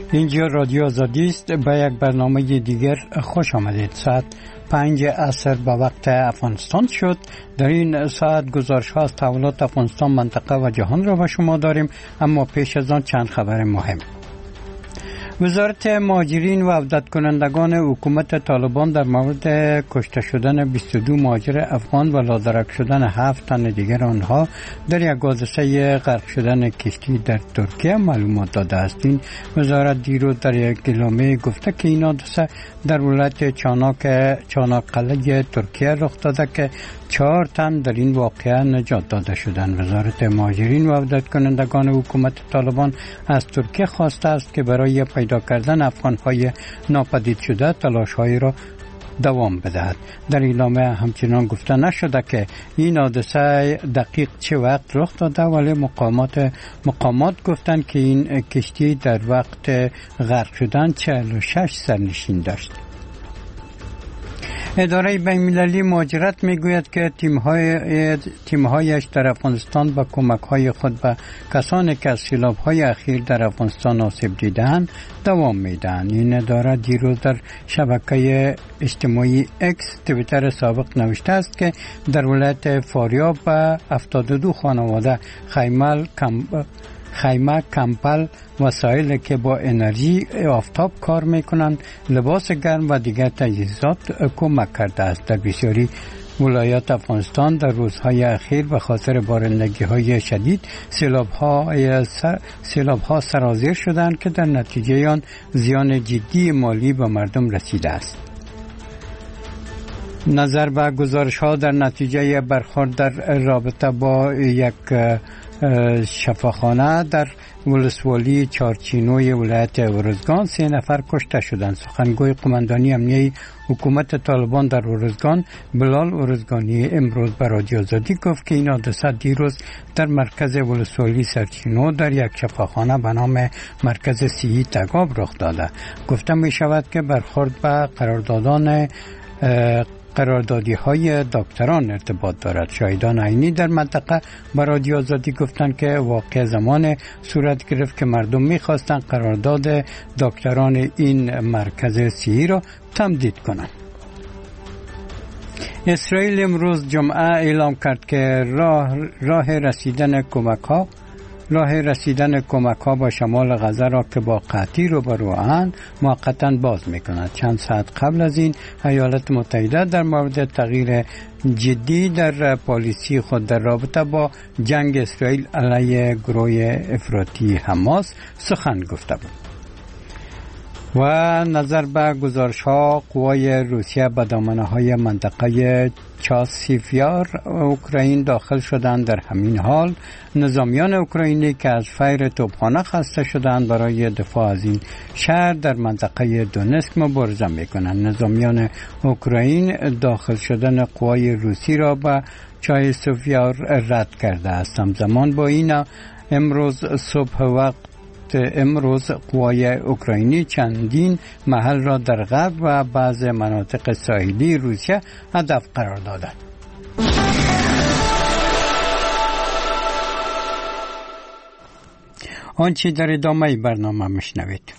اینجا رادیو آزادی است. به یک برنامه دیگر خوش آمدید. ساعت 5 عصر به وقت افغانستان شد. در این ساعت گزارش ها از تحولات افغانستان، منطقه و جهان را به شما داریم، اما پیش از آن چند خبر مهم. وزارت مهاجرین و عودت کنندگان حکومت طالبان در مورد کشته شدن 22 مهاجر افغان و لادرک شدن 7 تن دیگر آنها در یک حادثه غرق شدن کشتی در ترکیه معلومات داده است. این وزارت دیروز در یک اعلامیه گفته که این حادثه در ولایت چاناقله ترکیه رخ داده که 4 تن در این واقعه نجات داده شدند. وزارت مهاجرین و عودت کنندگان حکومت طالبان از ترکیه خواسته است که برای پیدا کردن افغان‌های ناپدید شده تلاش‌هایی را دوام بدهد. در اعلامیه همچنان گفته نشده که این حادثه دقیق چه وقت رخ داده، ولی مقامات گفتند که این کشتی در وقت غرق شدن 46 سرنشین داشت. اداره بین‌المللی مهاجرت میگوید که تیم‌هایش در افغانستان با کمک‌های خود به کسانی که از سیلاب‌های اخیر در افغانستان آسیب دیده‌اند دوام می‌دهند. این اداره دیروز در شبکه اجتماعی اکس توییتر سابق نوشته است که در ولایت فاریاب به 72 خانواده خیمه، کمپل، وسایل که با انرژی آفتاب کار میکنند، لباس گرم و دیگر تجهیزات کمک کرده است. در بسیاری ولایات افغانستان در روزهای اخیر به خاطر بارندگی‌های شدید سیلاب‌ها سرازیر شدند که در نتیجه آن زیان جدی مالی به مردم رسیده است. نظر به گزارش‌ها در نتیجه برخورد در رابطه با یک شفاخانه در ولسوالی چارچینوی ولایت ارزگان 3 نفر کشته شدند. سخنگوی قماندانی امنیه حکومت طالبان در ارزگان بلال ارزگانی امروز به رادیو آزادی گفت که این حادثه دیروز در مرکز ولسوالی سرچینو در یک شفاخانه به نام مرکز صحی تگاب رخ داده. گفته می شود که برخورد به قراردادی های دکتران ارتباط دارد. شاهدان عینی در منطقه با رادیو آزادی گفتند که واقع زمان صورت گرفت که مردم می‌خواستند قرارداد دکتران این مرکز صحی را تمدید کنند. اسرائیل امروز جمعه اعلام کرد که راه رسیدن کمک ها با شمال غزه را که با قحطی روبروند موقتا باز میکند. چند ساعت قبل از این ایالات متحده در مورد تغییر جدی در پالیسی خود در رابطه با جنگ اسرائیل علیه گروه افراطی حماس سخن گفته بود. و نظر به گزارش ها قوای روسیه به دامنه های منطقه چاسیفیار اوکراین داخل شدند. در همین حال نظامیان اوکراینی که از فیر توپخانه خسته شدند برای دفاع از این شهر در منطقه دونسک مبارزه میکنند. نظامیان اوکراین داخل شدن قوای روسی را به چاسیفیار رد کرده است. همزمان با این امروز قوای اوکراینی چندین محل را در غرب و بعض مناطق ساحلی روسیه هدف قرار دادند. آنچه در ادامه برنامه میشنوید.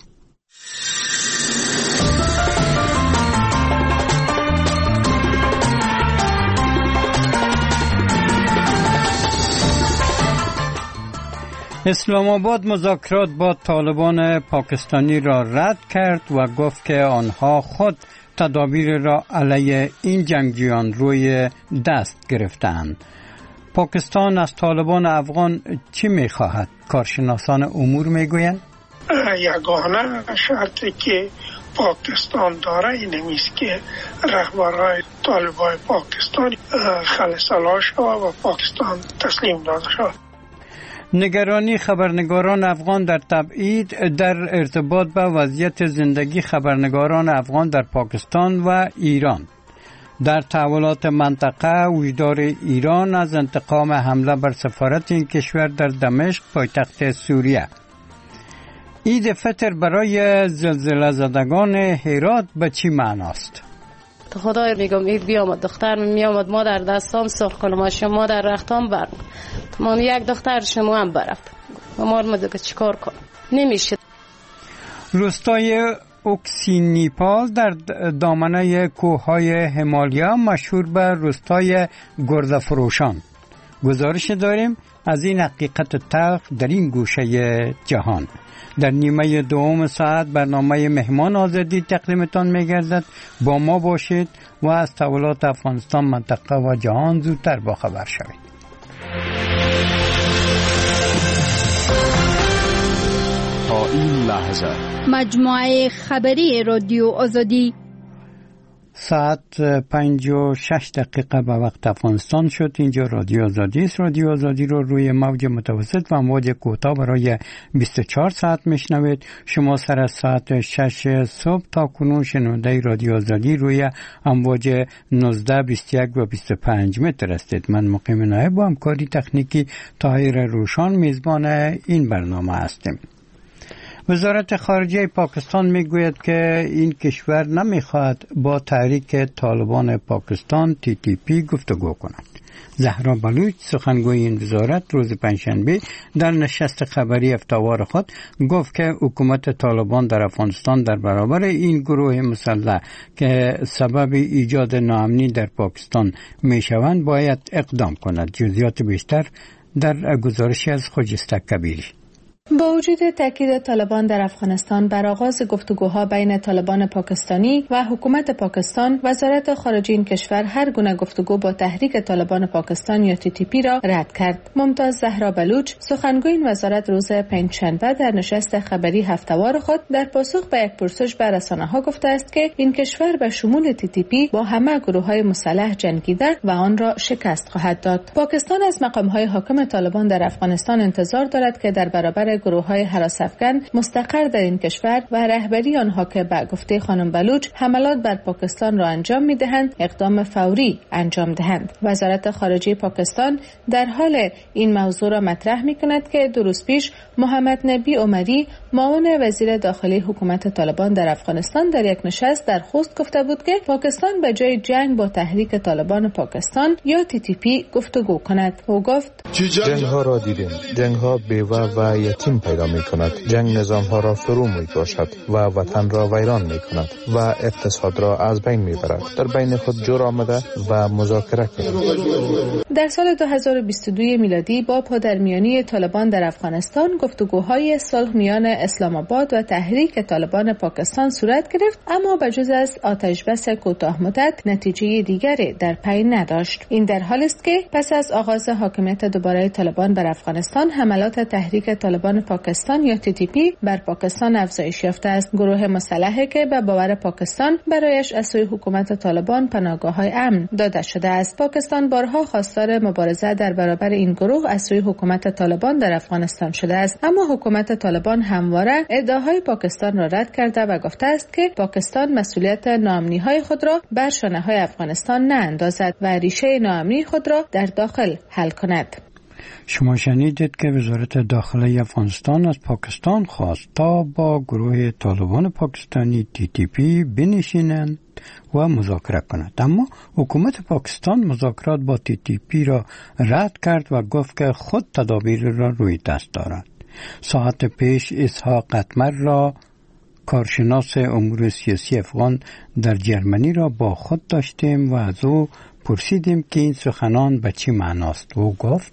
اسلام آباد مذاکرات با طالبان پاکستانی را رد کرد و گفت که آنها خود تدابیر را علیه این جنگجویان روی دست گرفتند. پاکستان از طالبان افغان چی می‌خواهد؟ کارشناسان امور میگویند یگانه شرطی که پاکستان داره این است که رهبرای طالبان پاکستان خلصلا شود و پاکستان تسلیم داده شود. نگرانی خبرنگاران افغان در تبعید در ارتباط با وضعیت زندگی خبرنگاران افغان در پاکستان و ایران. در تحولات منطقه وجدار ایران از انتقام حمله بر سفارت این کشور در دمشق پایتخت سوریه. عید فطر برای زلزله زدگان هرات به چی معناست؟ تو خدای میگم عید بیامد، دختر میامد ما در دستام سرخ کنم، شما در رختام برم، من یک دختر شما هم برفت، ما دیگه چیکار کنم؟ نمیشه. روستای اوکسینیپال در دامنه کوههای همالیا مشهور به روستای گردفروشان. گزارش داریم از این حقیقت تلخ در این گوشه جهان. در نیمه دوم ساعت برنامه مهمان آزادی تقدیمتان می‌گردد. با ما باشید و از تحولات افغانستان، منطقه و جهان زودتر باخبر شوید. تا این لحظه مجموعه خبری رادیو آزادی ساعت 5:06 به وقت افغانستان شد. اینجا رادیو آزادی است. رادیو آزادی رو روی موج متوسط و امواج کوتاه برای 24 ساعت میشنوید. شما سر از ساعت 6 صبح تا کنون شنونده رادیو آزادی روی امواج 19، 21 و 25 متر هستید. من مقیم نایب با همکاری تکنیکی طاهر روشان میزبان این برنامه هستیم. وزارت خارجه پاکستان میگوید که این کشور نمیخواهد با تحریک طالبان پاکستان TTP گفتگو کند. زهرا بلوچ سخنگوی این وزارت روز پنجشنبه در نشست خبری هفته‌وار خود گفت که حکومت طالبان در افغانستان در برابر این گروه مسلح که سبب ایجاد ناامنی در پاکستان میشوند باید اقدام کند. جزئیات بیشتر در گزارشی از خجسته کبیری. با وجود تاکید طالبان در افغانستان بر آغاز گفتگوها بین طالبان پاکستانی و حکومت پاکستان، وزارت خارجه این کشور هر گونه گفتگو با تحریک طالبان پاکستان یا TTP را رد کرد. ممتاز زهرا بلوچ سخنگوی این وزارت روز پنجشنبه در نشست خبری هفته‌وار خود در پاسخ به یک پرسش به رسانه‌ها گفته است که این کشور به شمول TTP با همه گروه‌های مسلح جنگیده و آن را شکست خواهد داد. پاکستان از مقام‌های حاکم طالبان در افغانستان انتظار دارد که در برابر گروه‌های هراس افکن مستقر در این کشور و رهبری آنها که به گفته خانم بلوچ حملات بر پاکستان را انجام می‌دهند اقدام فوری انجام دهند. وزارت خارجه پاکستان در حال این موضوع را مطرح می‌کند که دو روز پیش محمد نبی عمری معاون وزیر داخلی حکومت طالبان در افغانستان در یک نشست در خوست گفته بود که پاکستان به جای جنگ با تحریک طالبان پاکستان یا TTP گفتگو کند. او گفت جنگ‌ها را دیدیم. جنگ‌ها بیوه و یتیم پیدا می کند. جنگ نظام ها را فرو می باشد و وطن را ویران می کند و اقتصاد را از بین می برد. در بین خود جور آمده و مذاکره کنید. در سال 2022 میلادی با پادرمیانی طالبان در افغانستان گفتگوهای صلح میان اسلام آباد و تحریک طالبان پاکستان صورت گرفت، اما بجز از آتش بس کوتاه مدت نتیجه دیگری در پی نداشت. این در حالی است که پس از آغاز حاکمیت دوباره طالبان بر افغانستان، حملات تحریک طالبان پاکستان یا TTP بر پاکستان افزایش یافته است. گروه مسلحی که به باور پاکستان برایش از سوی حکومت طالبان پناهگاه‌های امن داده شده است. پاکستان بارها خواستار مبارزه در برابر این گروه از سوی حکومت طالبان در افغانستان شده است، اما حکومت طالبان همواره ادعاهای پاکستان را رد کرده و گفته است که پاکستان مسئولیت ناامنی‌های خود را بر شانه‌های افغانستان ناندازد و ریشه ناامنی خود را در داخل حل کند. شما شنیدید که وزارت داخلی افغانستان از پاکستان خواست تا با گروه طالبان پاکستانی TTP بنشینند و مذاکره کند، اما حکومت پاکستان مذاکرات با TTP را رد کرد و گفت که خود تدابیر را روی دست دارد. ساعت پیش اسحاق اتمر را کارشناس امور سیاسی افغان در جرمنی را با خود داشتیم و از او پرسیدیم که این سخنان به چی معناست. او گفت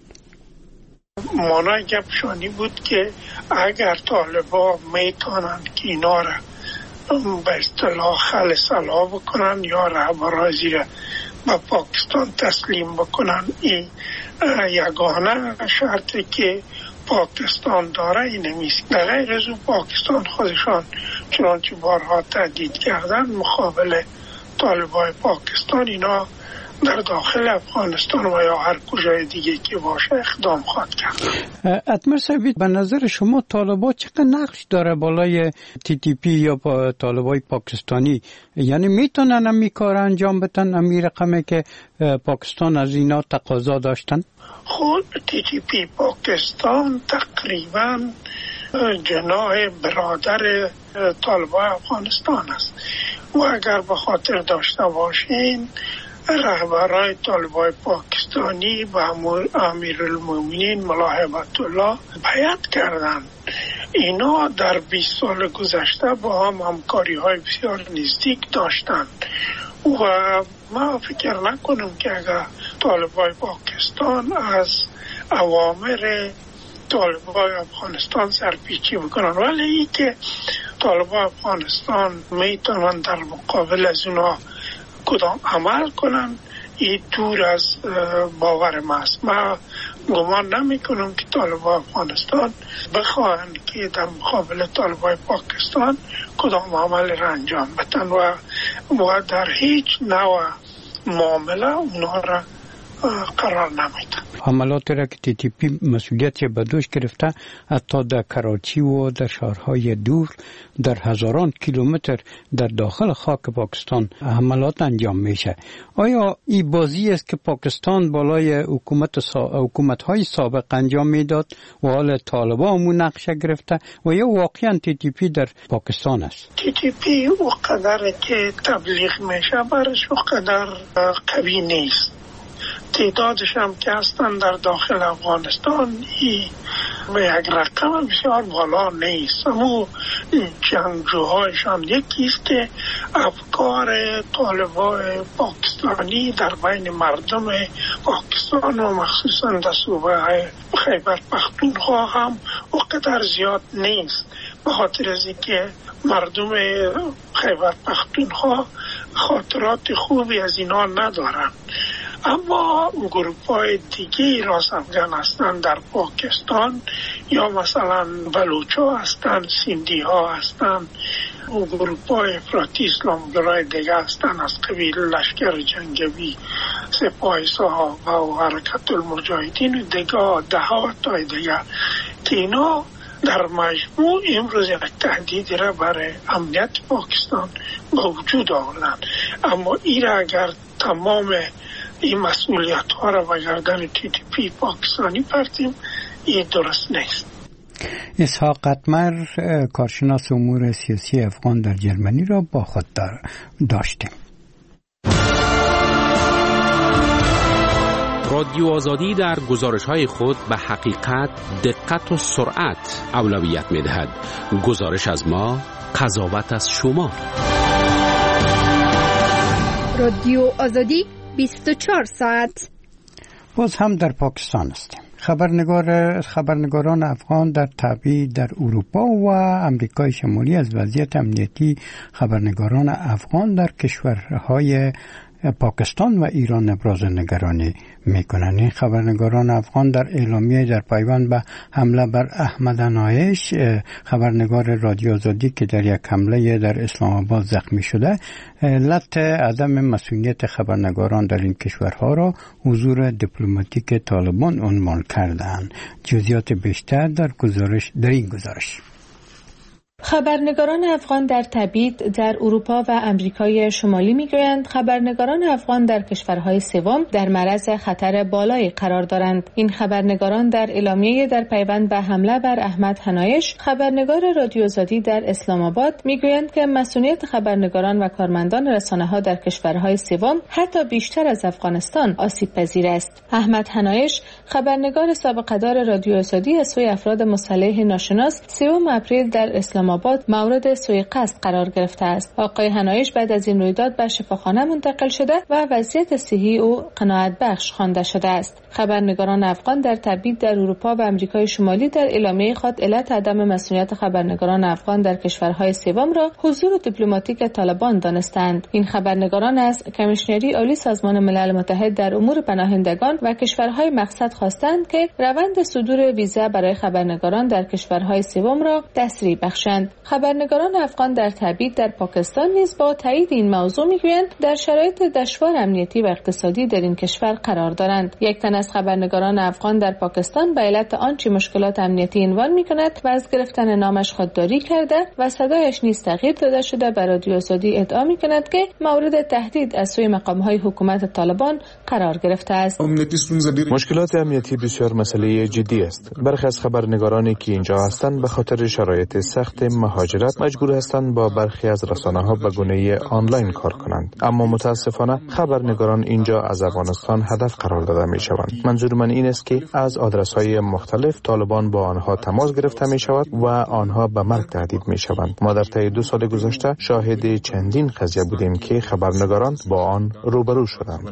مانای گپشانی بود که اگر طالبا میتونند که اینا را به اصطلاح خلصلا بکنن یا رهبرازی را به پاکستان تسلیم بکنن، این یگانه شرطی که پاکستان داره این نیست. در غیر از پاکستان خودشان چنانچه بارها تهدید کردن مقابل طالبای پاکستان اینا در داخل افغانستان و یا هر کجای دیگه که باشه اقدام خواهد کرد. اتمر صاحب، به نظر شما طالبا چقدر نقش داره بالای TTP یا طالبای پاکستانی؟ یعنی میتونن این کار انجام بدن، این رقمی که پاکستان از اینا تقاضا داشتن؟ خود TTP پاکستان تقریبا جناح برادر طالبای افغانستان است و اگر به خاطر داشته باشین رهبرای طالبای پاکستانی و امیرالمومنین ملا هیبت الله بیعت کردند. اینا در 20 سال گذشته با هم همکاری های بسیار نزدیک داشتند و ما فکر نکنم که اگر طالبای پاکستان از اوامر طالبای افغانستان سرپیچی بکنن، ولی ای که طالبای افغانستان میتونن در مقابل از اونا کدام عمل کنن، این دور از باور ما است. ما گمان نمی کنم که طالبای افغانستان بخواهند که در مقابل طالبای پاکستان کدام عمل را انجام بدن و در هیچ نوع معامله اونا را قرار نمیدن. حملات را که TTP مسئولیت به دوش گرفته، حتی در کراچی و در شهرهای دور در هزاران کیلومتر در داخل خاک پاکستان حملات انجام میشه. آیا این بازی است که پاکستان بالای حکومت‌های سابق انجام میداد و حال طالبان مو نقشه گرفته و یا واقعا TTP در پاکستان است؟ TTP او قدر که تبلیغ میشه برش او قدر قوی نیست. تعدادش هم که هستن در داخل افغانستان به یک رقم بسیار بالا نیست. اما جنگجوهایشان یکیست که افکار طالبای پاکستانی در بین مردم پاکستان و مخصوصا در صوبه خیبر پختونخوا هم اونقدر زیاد نیست، به خاطر از اینکه مردم خیبر پختونخوا خاطرات خوبی از اینا ندارن. اما گروپ‌های دیگه راست افغان هستن در پاکستان، یا مثلا بلوچ‌ها هستن، سیندی ها هستن، و گروپ‌های افراطی اسلامگرای دیگه هستن از قبیل لشکر جنگی سپاه صحابه و حرکت المجاهدین و دیگه ده‌ها تا دیگه که اینا در مجموع امروز یک تهدید را برای امنیت پاکستان با وجود آوردن. اما این را اگر تمام این مسئولیت ها را به گردن TTP پاکستانی پرتیم، این درست نیست. اسحاق قطمر، کارشناس امور سیاسی افغان در جرمنی را با خود داشتیم. رادیو آزادی در گزارش‌های خود به حقیقت، دقت و سرعت اولویت می‌دهد. گزارش از ما، قضاوت از شما. رادیو آزادی 24 ساعت. باز هم در پاکستان هستیم. خبرنگاران افغان در تبعید در اروپا و امریکای شمالی از وضعیت امنیتی خبرنگاران افغان در کشورهای پاکستان و ایران ابراز نگرانی میکنند. این خبرنگاران افغان در اعلامیه در پیوند به حمله بر احمد عنایش، خبرنگار رادیو آزادی که در یک حمله در اسلام آباد زخمی شده، علت عدم مسئولیت خبرنگاران در این کشورها را حضور دیپلماتیک طالبان عنوان کردند. جزئیات بیشتر در این گزارش. خبرنگاران افغان در تبعید در اروپا و امریکای شمالی میگویند خبرنگاران افغان در کشورهای سوم در معرض خطر بالایی قرار دارند. این خبرنگاران در اعلامیه در پیوند به حمله بر احمد عنایش، خبرنگار رادیو آزادی در اسلام آباد، میگویند که مسئولیت خبرنگاران و کارمندان رسانه‌ها در کشورهای سوم حتی بیشتر از افغانستان آسیب پذیر است. احمد عنایش، خبرنگار سابقه‌دار رادیو آزادی از سوی افراد مسلح ناشناس 3 اپریل در اسلام آباد مورد سوء قصد قرار گرفته است. آقای عنایش بعد از این رویداد به شفاخانه منتقل شده و وضعیت صحی او قناعت بخش خوانده شده است. خبرنگاران افغان در تبعید در اروپا و امریکای شمالی در اعلامیه خود علت عدم مسئولیت خبرنگاران افغان در کشورهای سوم را حضور دیپلماتیک طالبان دانستند. این خبرنگاران از کمیشنری عالی سازمان ملل متحد در امور پناهندگان و کشورهای مقصد خواستند که روند صدور ویزا برای خبرنگاران در کشورهای سوم را تسریع بخشند. خبرنگاران افغان در تبعید در پاکستان نیز با تایید این موضوع میگویند در شرایط دشوار امنیتی و اقتصادی در این کشور قرار دارند. یک تن از خبرنگاران افغان در پاکستان به علت آنچه مشکلات امنیتی عنوان میکند و از گرفتن نامش خودداری کرده و صدایش نیز تغییر داده شده به رادیو آزادی ادعا میکند که مورد تهدید از سوی مقام‌های حکومت طالبان قرار گرفته است. مشکلات امنیتی بسیار مسئله جدی است. برخی از خبرنگارانی که اینجا هستند به خاطر شرایط سخت مهاجرت مجبور هستند با برخی از رسانه‌ها به گونه آنلاین کار کنند، اما متاسفانه خبرنگاران اینجا از افغانستان هدف قرار داده می شوند. منظور من این است که از آدرس‌های مختلف طالبان با آنها تماس گرفته می شود و آنها به مرگ تهدید می شوند. ما در طی 2 سال گذشته شاهد چندین قضیه بودیم که خبرنگاران با آن روبرو شدند.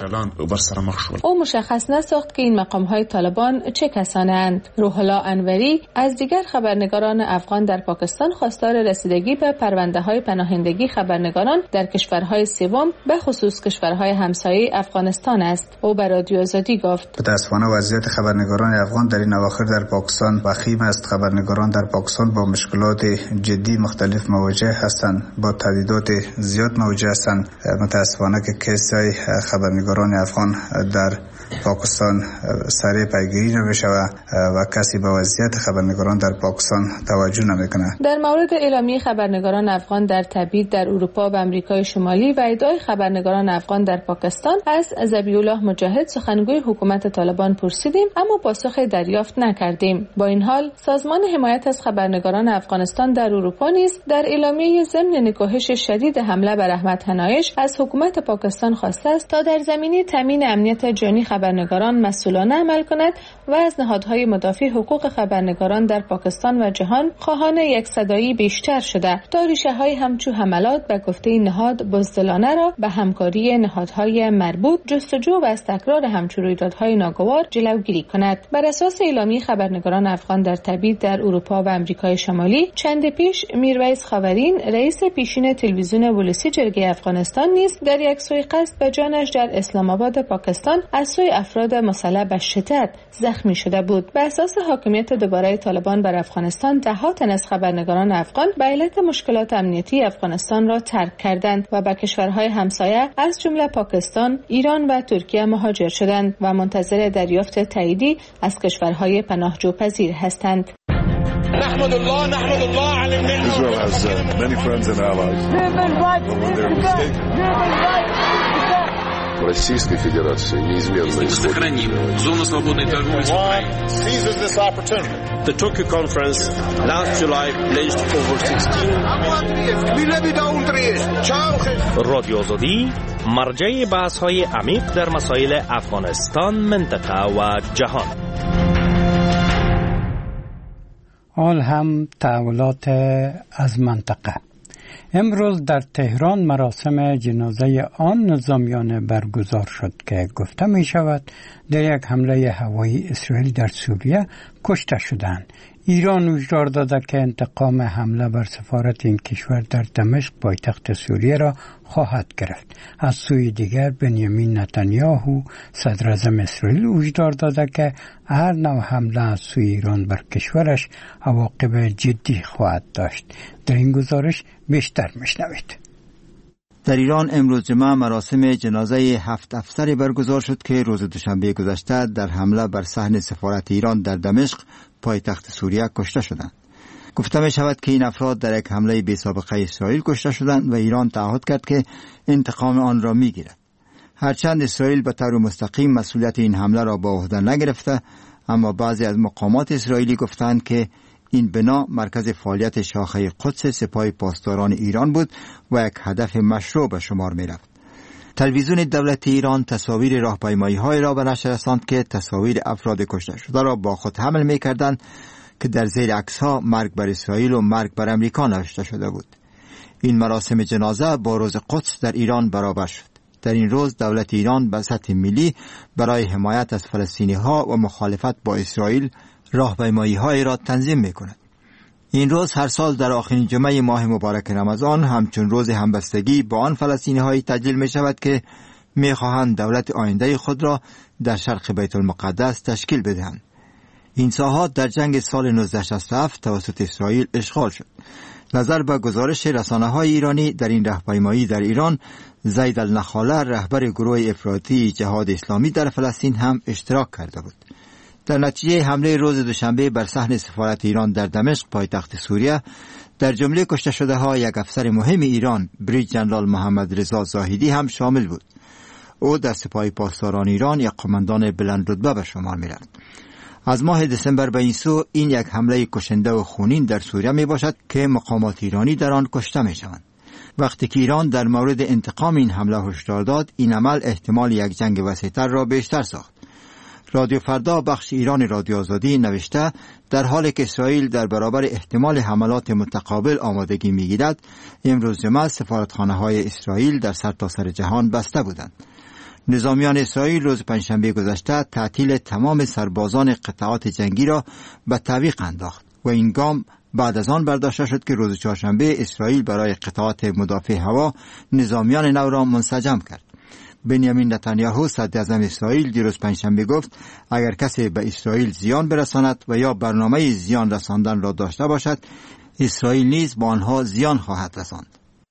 او مشخص نساخت که این مقام‌های طالبان چه کسانند. روح الله انوری از دیگر خبرنگاران افغان در پاکستان خواستار رسیدگی به پرونده‌های پناهندگی خبرنگاران در کشورهای سوم به خصوص کشورهای همسایه افغانستان است. او به رادیو آزادی گفت: متأسفانه وضعیت خبرنگاران افغان در این اواخر در پاکستان وخیم است. خبرنگاران در پاکستان با مشکلات جدی مختلف مواجه هستند، با تهدیدات زیاد مواجه هستند. متأسفانه که کیس‌های خبرنگاران افغان در پاکستان سریع پیگیری نمیشه و کسی به وضعیت خبرنگاران در پاکستان توجه نمیکنه. در مورد اعلامیه خبرنگاران افغان در تبعید در اروپا و امریکای شمالی و ادعای خبرنگاران افغان در پاکستان از ذبیح الله مجاهد سخنگوی حکومت طالبان پرسیدیم، اما پاسخ دریافت نکردیم. با این حال سازمان حمایت از خبرنگاران افغانستان در اروپا نیز در اعلامیه ضمن نکوهش شدید حمله بر احمد حنایش از حکومت پاکستان خواسته است تا در زمینه تامین امنیت جانی خبرنگاران مسئولانه عمل کند و از نهادهای مدافع حقوق خبرنگاران در پاکستان و جهان خواهان یک صدایی بیشتر شده تا ریشه‌های همچو حملات به گفته این نهاد بزدلانه را به همکاری نهادهای مربوط جستجو و از تکرار همچو رویدادهای ناگوار جلوگیری کند. بر اساس اعلامیه خبرنگاران افغان در تبعید در اروپا و امریکای شمالی، چند پیش میرویس خاورین رئیس پیشین تلویزیون ولسی جرگه افغانستان نیز در یک سوی قصد به جانش در اسلام آباد پاکستان از سوی افراد مسلح به شدت زخمی شده بود. به اساس حاکمیت دوباره طالبان بر افغانستان، ده‌ها تن از خبرنگاران افغان به علت مشکلات امنیتی افغانستان را ترک کردند و به کشورهای همسایه از جمله پاکستان، ایران و ترکیه مهاجر شدند و منتظر دریافت تاییدی از کشورهای پناهجو پذیر هستند. نحمد الله على النعمة. Israel has many friends and allies. Российской Федерации неизменно сохраним зону свободной торговли с Украиной. Seizes this opportunity. The Tokyo conference last July pledged over 16 رادیو آزادی مرجع بحث‌های عمیق در مسائل افغانستان، منطقه و جهان. حال هم تحولات از منطقه. امروز در تهران مراسم جنازه آن نظامیان برگزار شد که گفته می شود در یک حمله هوایی اسرائیل در سوریه کشته شدند. ایران هشدار داده که انتقام حمله بر سفارت این کشور در دمشق پایتخت سوریه را خواهد گرفت. از سوی دیگر بنیامین نتانیاهو صدر اعظم اسرائیل هشدار داده که هر نوع حمله از سوی ایران بر کشورش عواقب جدی خواهد داشت. در این گزارش بیشتر میشنوید. در ایران امروز جمعه مراسم جنازه 7 افسری برگزار شد که روز دوشنبه گذشته در حمله بر صحن سفارت ایران در دمشق پایتخت سوریه کشته شدند. گفته می شود که این افراد در یک حمله بی سابقه اسرائیل کشته شدند و ایران تعهد کرد که انتقام آن را می گیرد. هرچند اسرائیل به طور مستقیم مسئولیت این حمله را به عهده نگرفته، اما بعضی از مقامات اسرائیلی گفتند که این بنا مرکز فعالیت شاخه قدس سپاه پاسداران ایران بود و یک هدف مشروع به شمار می رفت. تلویزیون دولت ایران تصاویر راهپیمایی‌های را به نشر رساند که تصاویر افراد کشته شده را با خود حمل می‌کردند که در زیر عکس‌ها مرگ بر اسرائیل و مرگ بر امریکا نوشته شده بود. این مراسم جنازه با روز قدس در ایران برابر شد. در این روز دولت ایران به سطح ملی برای حمایت از فلسطینی‌ها و مخالفت با اسرائیل راهپیمایی‌های را تنظیم می‌کند. این روز هر سال در آخرین جمعه ماه مبارک رمضان همچون روز همبستگی با آن فلسطینی‌های تجلیل می شود که می خواهند دولت آینده خود را در شرق بیت المقدس تشکیل بدهند. این ساحات در جنگ سال 1967 توسط اسرائیل اشغال شد. نظر به گزارش رسانه‌های ایرانی در این راهپیمایی در ایران، زید النخاله رهبر گروه افراطی جهاد اسلامی در فلسطین هم اشتراک کرده بود. در نتیجه حمله روز دوشنبه بر صحن سفارت ایران در دمشق پایتخت سوریه، در جمله کشته شده ها یک افسر مهم ایران بریج جنرال محمد رضا زاهدی هم شامل بود. او در سپاه پاسداران ایران یک قماندان بلند رتبه به شمار می‌رفت. از ماه دسامبر به این سو این یک حمله کشنده و خونین در سوریه می باشد که مقامات ایرانی در آن کشته می شوند. وقتی که ایران در مورد انتقام این حمله هشدار داد، این عمل احتمال یک جنگ وسیع‌تر را بیشتر ساخت. رادیو فردا بخش ایران رادیو آزادی نوشته در حالی که اسرائیل در برابر احتمال حملات متقابل آمادگی می‌گیرد، امروز جمعه سفارتخانه‌های اسرائیل در سرتاسر جهان بسته بودند. نظامیان اسرائیل روز پنجشنبه گذشته تعطیل تمام سربازان قطعات جنگی را به تعویق انداخت و این گام بعد از آن برداشته شد که روز چهارشنبه اسرائیل برای قطعات مدافع هوا نظامیان نو را منسجم کرد. بنیامین نتانیاهو صدراعظم اسرائیل دیروز پنجشنبه گفت اگر کسی به اسرائیل زیان برساند و یا برنامه زیان رساندن را داشته باشد، اسرائیل نیز با آنها زیان خواهد رساند.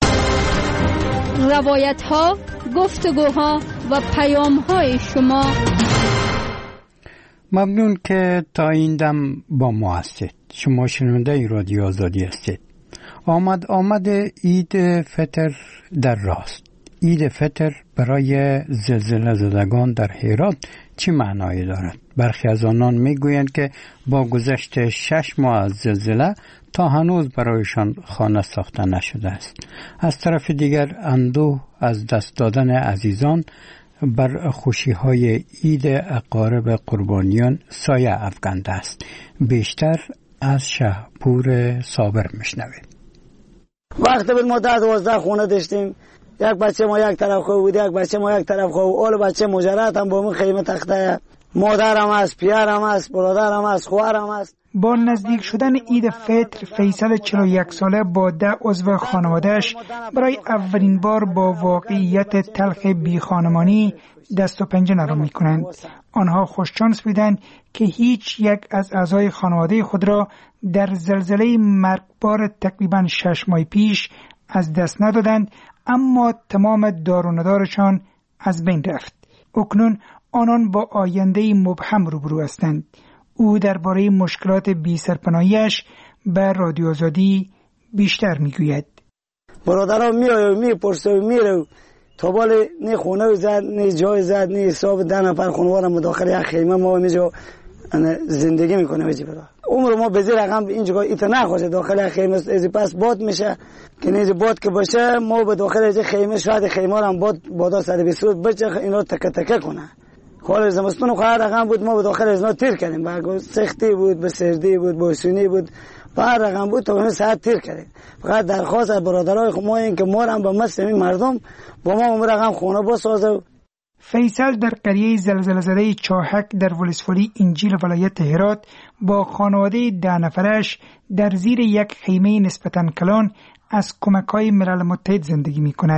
روایت ها، گفتگوها و پیام های شما. ممنون که تا این دم با ما هستید. شما شنونده رادیو آزادی هستید. آمد عید فطر در راست. عید فطر برای زلزله زدگان در هرات چه معنایی دارد؟ برخی از آنان میگویند که با گذشت 6 ماه از زلزله تا هنوز برایشان خانه ساخته نشده است. از طرف دیگر اندوه از دست دادن عزیزان بر خوشی‌های عید اقارب قربانیان سایه افکنده است. بیشتر از شهپور صابر میشنوید. وقتی بود ما 12 خونه داشتیم، یک بچه ما یک طرف خواه بود، یک بچه ما یک طرف خواه بود. اول بچه مجرد هم با من خیمه تخته، مادرم هست، پیرم هست، برادرم هست، خواهرم هست. با نزدیک شدن عید فطر، فیصل 41 ساله با 10 عضو خانواده‌اش برای اولین بار با واقعیت تلخ بیخانمانی دست و پنجه نرم می‌کنند. آنها خوششانس بودند که هیچ یک از اعضای خانواده خود را در زلزله مرگبار تقریباً 6 ماه پیش از دست ندادند، اما تمام دار و ندارشان از بین رفت. اکنون آنان با آینده مبهم روبرو هستند. او درباره مشکلات بی سرپناهیش به رادیو آزادی بیشتر میگوید. برادرها میآید و میپرسه و میره تا بالا نه خونه زد، نه جای زد، نه حساب 10 نفر خانواده مداخل یک خیمه ما اینجا زندگی میکنه. بچی برا عمر ما به زیر رقم اینجا ایتنا خوشه داخل خیمه از پس باد میشه که نه باد که باشه ما به داخل از خیمه شاید خیمه هم بادا 120 بچه اینا تکه تکه کنه. حال زمستون خواهد رقم بود، ما به داخل از اینا تیر کردیم، با سختی بود، به سردی بود، با سونی بود، بعد رقم بود تا اون ساعت تیر کردیم. فقط درخواست از برادرای ما این که ما هم به مثل این مردم با ما اون رقم خونه بسازه. فیصل در قریه زلزله زده چاهک در ولسوالی انجیل ولایت هرات با خانواده 10 نفرش در زیر یک خیمه نسبتاً کلان از کمک‌های ملل متحد زندگی می‌کند.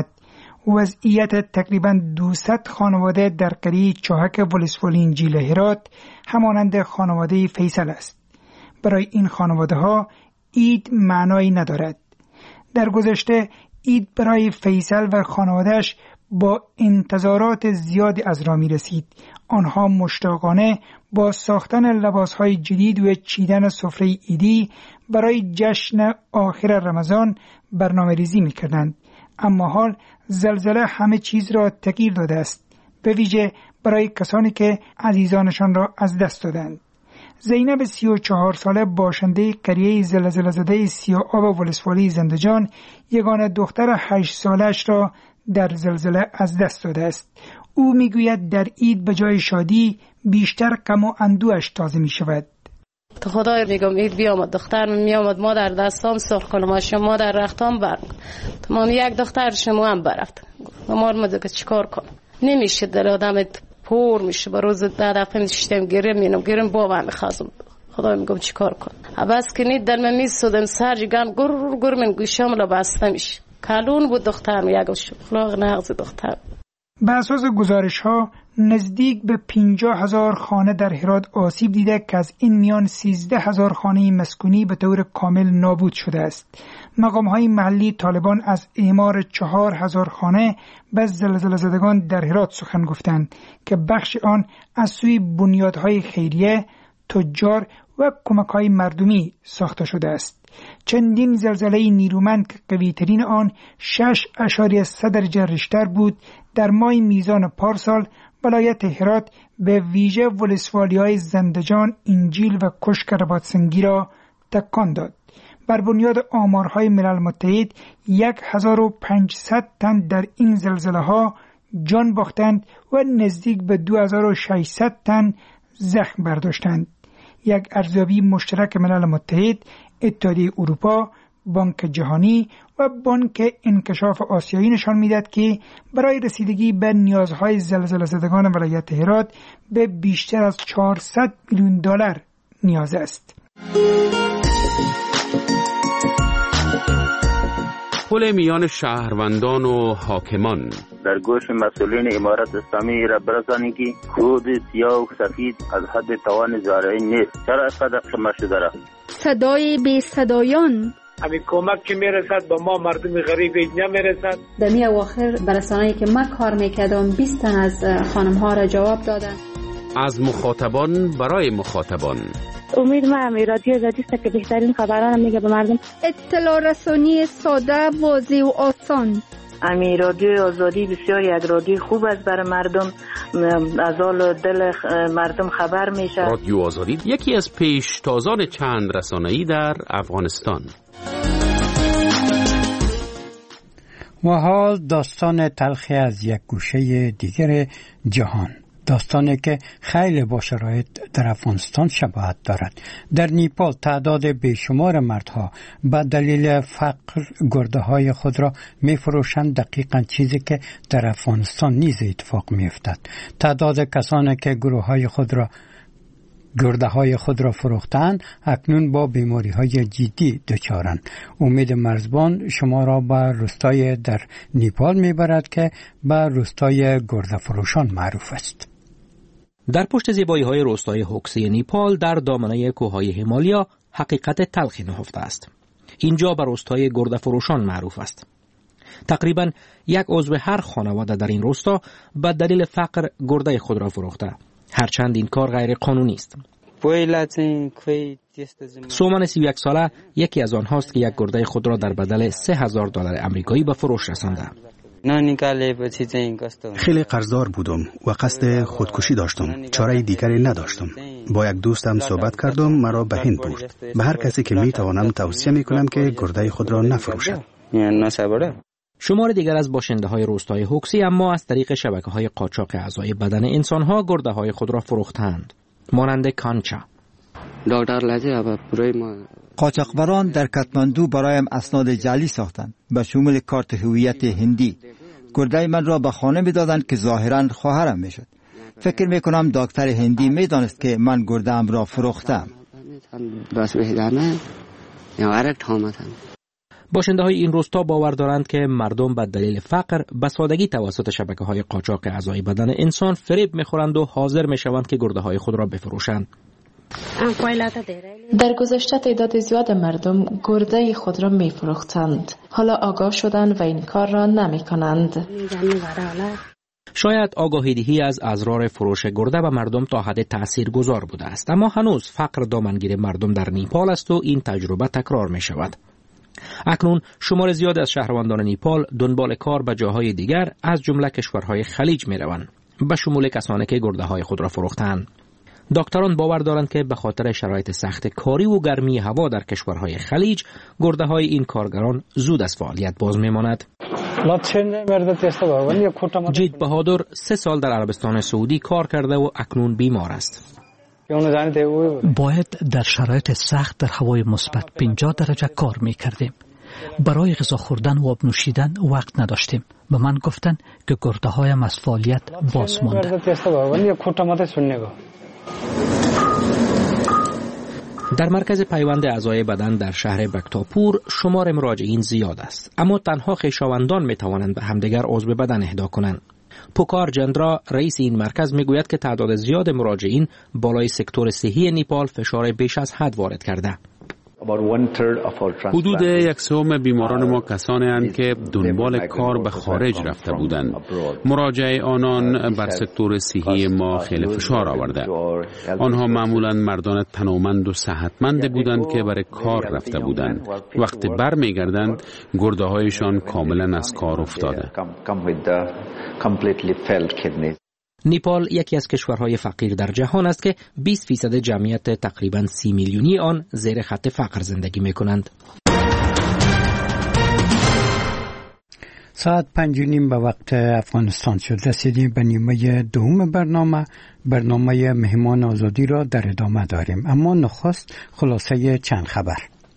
وضعیت تقریباً 200 خانواده در قریه چاهک ولسوالی انجیل هرات همانند خانواده فیصل است. برای این خانواده ها عید معنایی ندارد. در گذشته عید برای فیصل و خانوادهش با انتظارات زیادی از راه می رسید. آنها مشتاقانه با ساختن لباسهای جدید و چیدن سفره عیدی برای جشن آخر رمضان برنامه ریزی می کردند. اما حال زلزله همه چیز را تغییر داده است، به ویژه برای کسانی که عزیزانشان را از دست دادند. زینب 34 ساله باشنده قریه زلزله زده سیاه‌آب ولسوالی زندجان یگانه دختر 8 سالش را در زلزله از دست داده است. او میگوید در عید به جای شادی بیشتر غم و اندوهش تازه می شود. تو خدای میگم عید بیامد، دخترم میامد، ما در دستام سرخ کنم، شما در رختام برم. تمام یک دختر شما هم برفت. ما رو که چیکار کنم؟ نمیشه، در آدم پور میشه. با روز 10 دفعه میشتم گرم بابا میخواستم. خدای میگم چیکار کنم؟ بس که نید در من میسودم سرجگان گر من گوشام را بسته میشه. کلون بود دخترم، یک شلاق نغز دختر. به اساس گزارش ها نزدیک به 50,000 خانه در هرات آسیب دیده که از این میان 13,000 خانه مسکونی به طور کامل نابود شده است. مقام های محلی طالبان از اعمار 4,000 خانه به زلزله زدگان در هرات سخن گفتند که بخش آن از سوی بنیادهای خیریه، تجار و کمک‌های مردمی ساخته شده است. چندین زلزله نیرومند که قوی‌ترین آن 6.3 درجه ریشتر بود در ماه میزان پارسال ولایت هرات به ویژه ولسوالی‌های زندجان، انجیل و کشک رباطسنگی را تکان داد. بر بنیاد آمارهای ملل متحد 1500 تن در این زلزله ها جان باختند و نزدیک به 2600 تن زخم برداشتند. یک ارزیابی مشترک ملل متحد، اتحادیه اروپا، بانک جهانی و بانک انکشاف آسیایی نشان می‌دهد که برای رسیدگی به نیازهای زلزله زدگان ولایت هرات به بیشتر از 400 میلیون دلار نیاز است. پل میان شهروندان و حاکمان. در گوش مسئولین امارت اسلامی را برسانید که کود سیاه و سفید از حد توان زارعین نیست. چرا اینقدر شما شده را؟ صدای بی صدایان. همین کمک که میرسد به ما مردم غریب نمیرسد. در می اواخر برسانه‌ای که من کار میکردم 20 تن از خانم ها را جواب دادن. از مخاطبان برای مخاطبان. امید ما رادیو آزادی است که بهترین خبران میگه به مردم. اطلاع رسانی ساده، واضح و آسان. رادیو آزادی بسیار یک رادیو خوب است برای مردم، از حال دل مردم خبر میشه. رادیو آزادی یکی از پیشتازان چند رسانه‌ای در افغانستان. و حال داستان تلخی از یک گوشه دیگر جهان، داستانی که خیلی با شرایط در افغانستان شباهت دارد. در نیپال تعداد بیشمار مردها به دلیل فقر گرده های خود را می فروشند، دقیقاً چیزی که در افغانستان نیز اتفاق می افتد. تعداد کسانی که گرده های خود را فروختند اکنون با بیماری های جدی دچارند. امید مرزبان شما را به روستای در نیپال می برد که به روستای گرده فروشان معروف است. در پشت زیبایی های روستای هوکسی نیپال در دامنه کوههای هیمالیا حقیقت تلخی نهفته است. اینجا به روستای گرده فروشان معروف است. تقریبا یک عضو هر خانواده در این روستا به دلیل فقر گرده خود را فروخته، هرچند این کار غیر قانونی است. سومن 31 ساله یکی از آنهاست که یک گرده خود را در بدل $3000 آمریکایی به فروش رسانده. خیلی قرضدار بودم و قصد خودکشی داشتم. چاره دیگری نداشتم. با یک دوستم صحبت کردم، مرا به هند برد. به هر کسی که می توانم توصیه می کنم که گرده خود را نفروشد. شمار دیگر از باشنده های روستای هوکسی اما از طریق شبکه های قاچاق اعضای بدن انسان ها گرده های خود را فروختند، مانند کانچا. قاچاقبران در کاتماندو برایم اسناد جعلی ساختند به شمول کارت هویت هندی. گرده من را به خانه می دادند که ظاهرا خواهرم می شد. فکر می کنم دکتر هندی می دانست که من گرده ام را فروختم. باشنده های این روستا باور دارند که مردم به دلیل فقر به سادگی توسط شبکه های قاچاق اعضای بدن انسان فریب می خورند و حاضر می شوند که گرده های خود را بفروشند. در گذشته تعداد زیاد مردم گرده خود را می فروختند. حالا آگاه شدند و این کار را نمی کنند. شاید آگاهی‌دهی از اضرار فروش گرده به مردم تا حد تاثیرگذار بوده است، اما هنوز فقر دامنگیر مردم در نیپال است و این تجربه تکرار می شود. اکنون شمار زیاد از شهروندان نیپال دنبال کار به جاهای دیگر از جمله کشورهای خلیج می روند، به شمول کسانی که گرده های خود را فروختند. دکتران باور دارند که به خاطر شرایط سخت کاری و گرمی هوا در کشورهای خلیج گرده های این کارگران زود از فعالیت باز می ماند. جید بهادر 3 سال در عربستان سعودی کار کرده و اکنون بیمار است. باید در شرایط سخت در هوای مثبت 50 درجه کار می کردیم. برای غذا خوردن و آب نوشیدن وقت نداشتیم. به من گفتن که گرده هایم از فعالیت باز مانده. در مرکز پیوند اعضای بدن در شهر بکتاپور شمار مراجعین زیاد است، اما تنها خویشاوندان می توانند به همدیگر عضو بدن اهدا کنند. پوکار جندرا رئیس این مرکز می گوید که تعداد زیاد مراجعین بالای سکتور صحی نیپال فشار بیش از حد وارد کرده. حدود 1/3 بیماران ما کسانی اند که دنبال کار به خارج رفته بودند. مراجعه آنان بر سکتور صحی ما خیلی فشار آورده. آنها معمولا مردان تنومند و صحتمند بودند که برای کار رفته بودند. وقتی برمیگردند گرده هایشان کاملا از کار افتاده. نیپال یکی از کشورهای فقیر در جهان است که 20% جمعیت تقریباً 30 میلیونی آن زیر خط فقر زندگی می‌کنند. ساعت 5:30 به وقت افغانستان شد. رسیدیم به نیمه دوم برنامه مهمان آزادی را در ادامه داریم، اما نخست خلاصه چند خبر.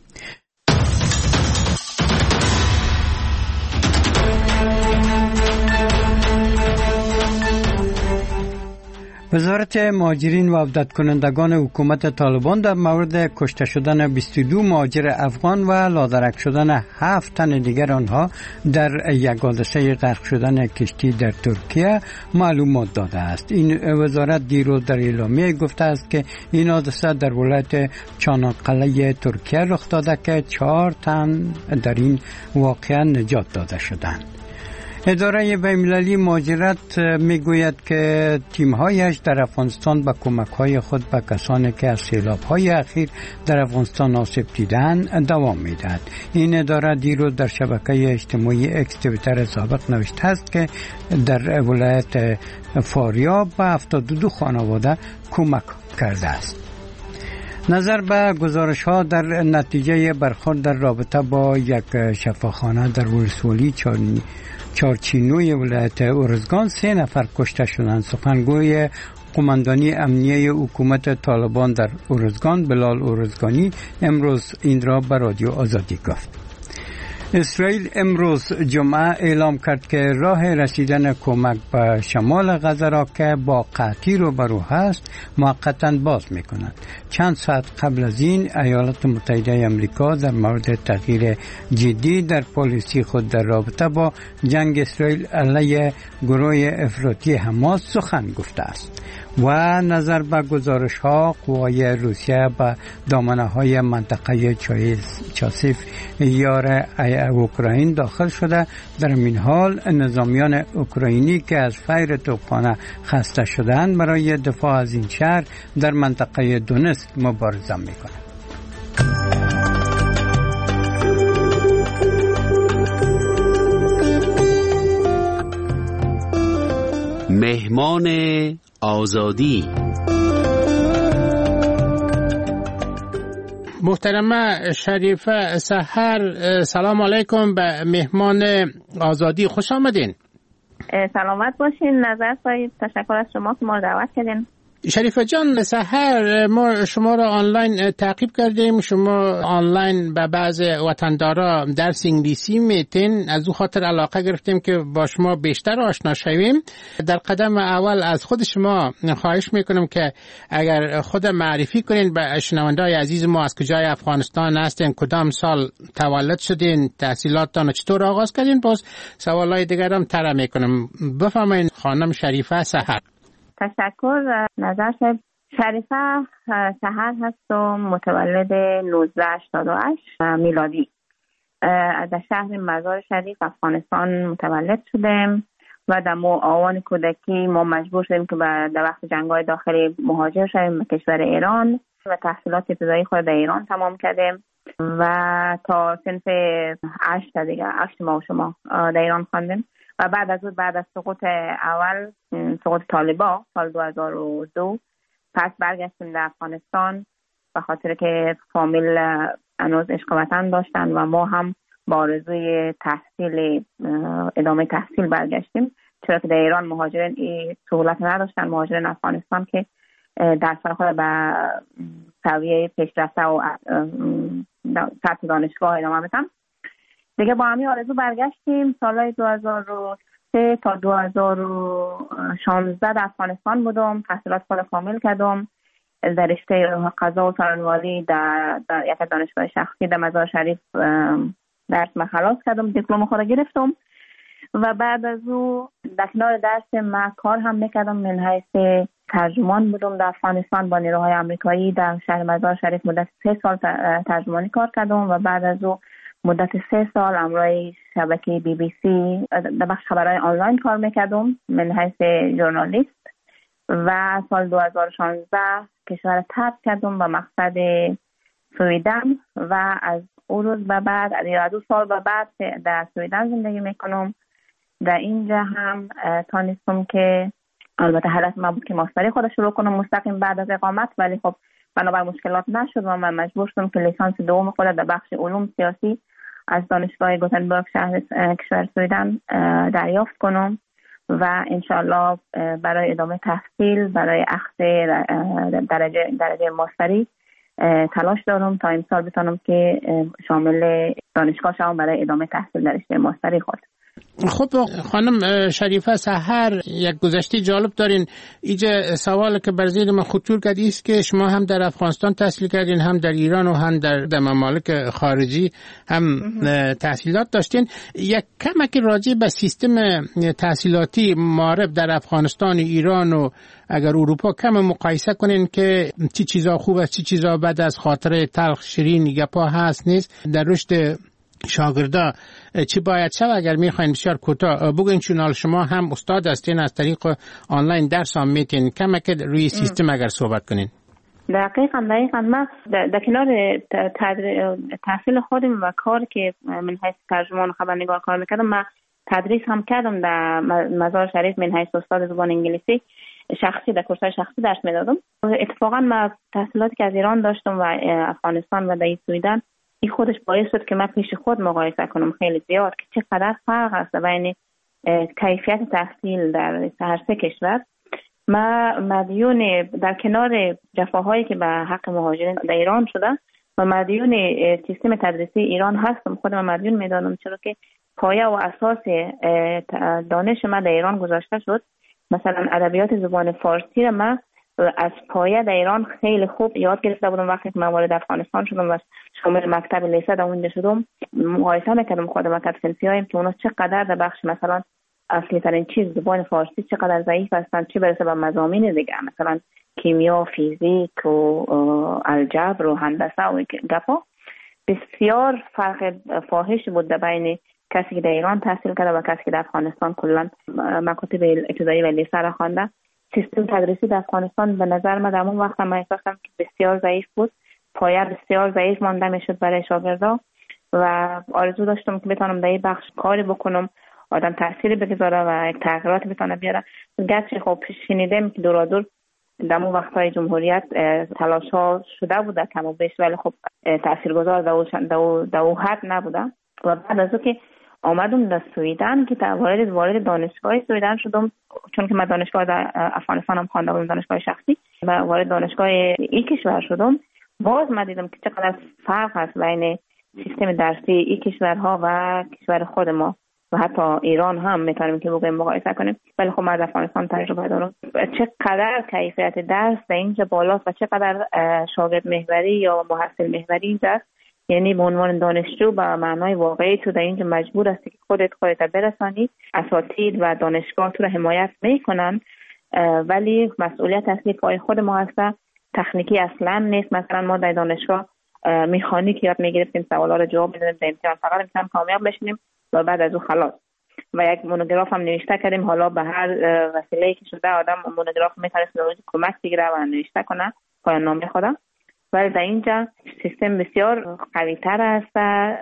وزارت مهاجرین و عودت کنندگان حکومت طالبان در مورد کشته شدن 22 مهاجر افغان و لاذرک شدن 7 تن دیگر آنها در یک حادثه غرق شدن کشتی در ترکیه معلومات داده است. این وزارت دیروز در اعلامیه گفته است که این حادثه در ولایت چاناقله ترکیه رخ داده که 4 تن در این واقعه نجات داده شدند. اداره بین‌المللی مهاجرت میگوید که تیم‌هایش در افغانستان با کمک‌های خود به کسانی که از سیلاب‌های اخیر در افغانستان آسیب دیدند دوام می‌دهد. این اداره دیروز در شبکه اجتماعی اکس توییتر سابق نوشته است که در ولایت فاریاب به 72 خانواده کمک کرده است. نظر به گزارش‌ها در نتیجه برخورد در رابطه با یک شفاخانه در ولسوالی چارچینوی ولایت ارزگان 3 نفر کشته شدند. سخنگوی قماندانی امنیه حکومت طالبان در ارزگان بلال ارزگانی امروز این را به رادیو آزادی گفت. اسرائیل امروز جمعه اعلام کرد که راه رسیدن کمک به شمال غزه را که با قحطی روبرو است موقتا باز می‌کند. چند ساعت قبل از این ایالات متحده آمریکا در مورد تغییر جدی در پالیسی خود در رابطه با جنگ اسرائیل علیه گروه افراطی حماس سخن گفته است. و نظر به گزارش‌ها قوای روسیه به دامنه‌های منطقه چاسیف یار اوکراین داخل شده. در این حال نظامیان اوکراینی که از فیر توپخانه خسته شدند برای دفاع از این شهر در منطقه دونتسک مبارزه می‌کنند. مهمان آزادی. محترمه شریفه سحر، سلام علیکم، به مهمان آزادی خوش آمدین. سلامت باشین نظر صاحب، تشکر از شما که ما رو دعوت کردین. شریفه جان، سحر ما شما را آنلاین تعقیب کردیم. شما آنلاین به بعض وطندارا درس انگلیسی میتین، از او خاطر علاقه گرفتیم که با شما بیشتر آشنا شویم. در قدم اول از خود شما خواهش میکنم که اگر خود معرفی کنین به شنونده‌های عزیز ما، از کجای افغانستان هستین، کدام سال تولد شدین، تحصیلاتتان چطور آغاز کردین، باز سوالای دیگر هم طرح میکنم. بفرمایین خانم شریفه سحر. تشکر نظر صاحب. شریفه سحر هست و متولد 1988 میلادی در شهر مزار شریف افغانستان متولد شدیم و در آوان کودکی ما مجبور شدیم که در وقت جنگ‌های داخلی مهاجر شدیم به کشور ایران و تحصیلات ابتدایی خود در ایران تمام کردیم و تا صنف 8 ماه شما در ایران خواندیم و بعد از سقوط اول، سقوط طالبان سال 2002 پس برگشتیم در افغانستان به خاطر که فامیل هنوز عشق وطن داشتن و ما هم با آرزوی ادامه تحصیل برگشتیم، چرا که در ایران مهاجرین این سهولت نداشتن. مهاجرین افغانستان که درس خود به سویه پیشرفته و سطح دانشگاه ادامه بدن دیگه. با همین آرزو برگشتیم. سالهای 2003 تا 2016 در افغانستان بودم، تحصیلات خود کامل کردم در رشته قضا و سرانواری در یک دانشگاه شخصی در مزار شریف درس خلاص کردم، دیپلم خود گرفتم و بعد از او در کنار درس من کار هم میکردم. من حیث ترجمان بودم در افغانستان با نیروهای آمریکایی در شهر مزار شریف مدت 3 سال ترجمانی کار کردم و بعد از او مدت 3 سال همراه شبکه BBC در بخش خبرهای آنلاین کار میکردم من حیث ژورنالیست و سال 2016 کشور ترک کردم به مقصد سویدن و از اون روز به بعد، از 2 سال به بعد در سویدن زندگی میکنم. در اینجا هم تانستم که البته حالت ما بود که ماستری خود شروع کنم مستقیم بعد از اقامت، ولی خب بنابر مشکلات نشد و من مجبور شدم که لیسانس دوم خود در بخش علوم سیاسی از دانشگاه گوتنبرگ شهر کشور سویدن دریافت کنم و انشالله برای ادامه تحصیل برای اخذ درجه ماستری تلاش دارم تا امسال بتونم که شامل دانشگاه شوم برای ادامه تحصیل در رشته ماستری خود. خب خانم شریفه سحر، یک گذشته جالب دارین. اینجا سوال که بر ذهن من خطور کرد است که شما هم در افغانستان تحصیل کردین، هم در ایران و هم در ممالک خارجی هم تحصیلات داشتین. یک کمک راجع به سیستم تحصیلاتی معارف در افغانستان، ایران و اگر اروپا کم مقایسه کنین که چی چیزا خوب است، چی چیزا بد است، خاطره تلخ شیرین گپا هست نیست در رشد شاگردا چی باید شد؟ اگر میخواین بسیار کوتاه بگوین، چون شما هم استاد هستین، از طریق آنلاین درس هم میتین، کمک روی سیستم اگر صحبت کنین. دقیقاً من در کنار تحصیل خودم و کار که من حیث ترجمان خبرنگار کار میکردم، من تدریس هم کردم در مزار شریف من حیث استاد زبان انگلیسی شخصی، در کورس‌های شخصی درس میدادم. اتفاقاً من تحصیلاتی که از ایران داشتم و افغانستان و در سویدن، این خودش باعث شد که من پیش خود مقایسه کنم خیلی زیاد که چقدر فرق است بین کیفیت تحصیل در هر سه کشور. ما مدیون در کنار جفاهایی که به حق مهاجرین در ایران شده و مدیون سیستم تدریسی ایران هستم، خودم مدیون میدانم، چرا که پایه و اساس دانش من در ایران گذاشته شد. مثلا ادبیات زبان فارسی را من از پایه در ایران خیلی خوب یاد گرفته بودم. وقتی که من وارد افغانستان شدم و شامل مکتب لیسه در اونجا شدم، مقایسه میکردم خودم و صنفی‌هایم که اونا چقدر در بخش مثلا اصلی ترین چیز زبان فارسی چقدر ضعیف هستند، چه برسه به مضامین دیگه مثلا کیمیا، فیزیک و الجبر و هندسه و گپا. بسیار فرق فاحش بود بین کسی که در ایران تحصیل کرده و کسی که در افغانستان کلا مکاتب ابتدایی و لیسه را خوانده. سیستم تدریسی در افغانستان به نظر من در اون وقت من احساس کردم که بسیار ضعیف بود، پایه بسیار ضعیف مانده میشد برای شاگردا و آرزو داشتم که بتونم در این بخش کاری بکنم، آدم تأثیری بگذاره و یک تغییرات بتونه بیاره. گرچه خب شنیدم که دورادور در اون وقت‌های جمهوریت تلاش‌ها شده بوده کم و بیش، ولی خب تاثیرگذار در اون حد نبوده. و بعد از اون که آمدم در سویدن که وارد دانشگاه سویدن شدم، چون که من دانشگاه در افغانستان هم خوانده بودم، دانشگاه شخصی، و وارد دانشگاه این کشور شدم، باز من دیدم که چقدر فرق هست بین سیستم درسی این کشورها و کشور خود ما و حتی ایران هم میتونیم که بگویم مقایسه کنیم. ولی خب من در افغانستان تجربه دارم چقدر کیفیت درس در اینجا بالاست و چقدر شاگرد محوری یا محصل محوری اینجاست. یعنی به عنوان دانشجو به معنای واقعی تو در اینجا مجبور هستی که خودت برسانی، اساتید و دانشگاه تو رو حمایت میکنن، ولی مسئولیت اصلی پای خود ما هست. تکنیکی اصلا نیست. مثلا ما در دانشگاه مکانیک یاد میگرفتیم، سوالا رو جواب میدادیم، در امتحان فقط امتحان کامیاب بشیم و بعد از اون خلاص. و یک مونوگراف هم نوشته کردیم، حالا به هر وسیله‌ای که شده آدم مونوگراف میتونه کمک بگیره و نوشته کنه پایان نامه خودم. ولی در اینجا سیستم بسیار قوی تر است،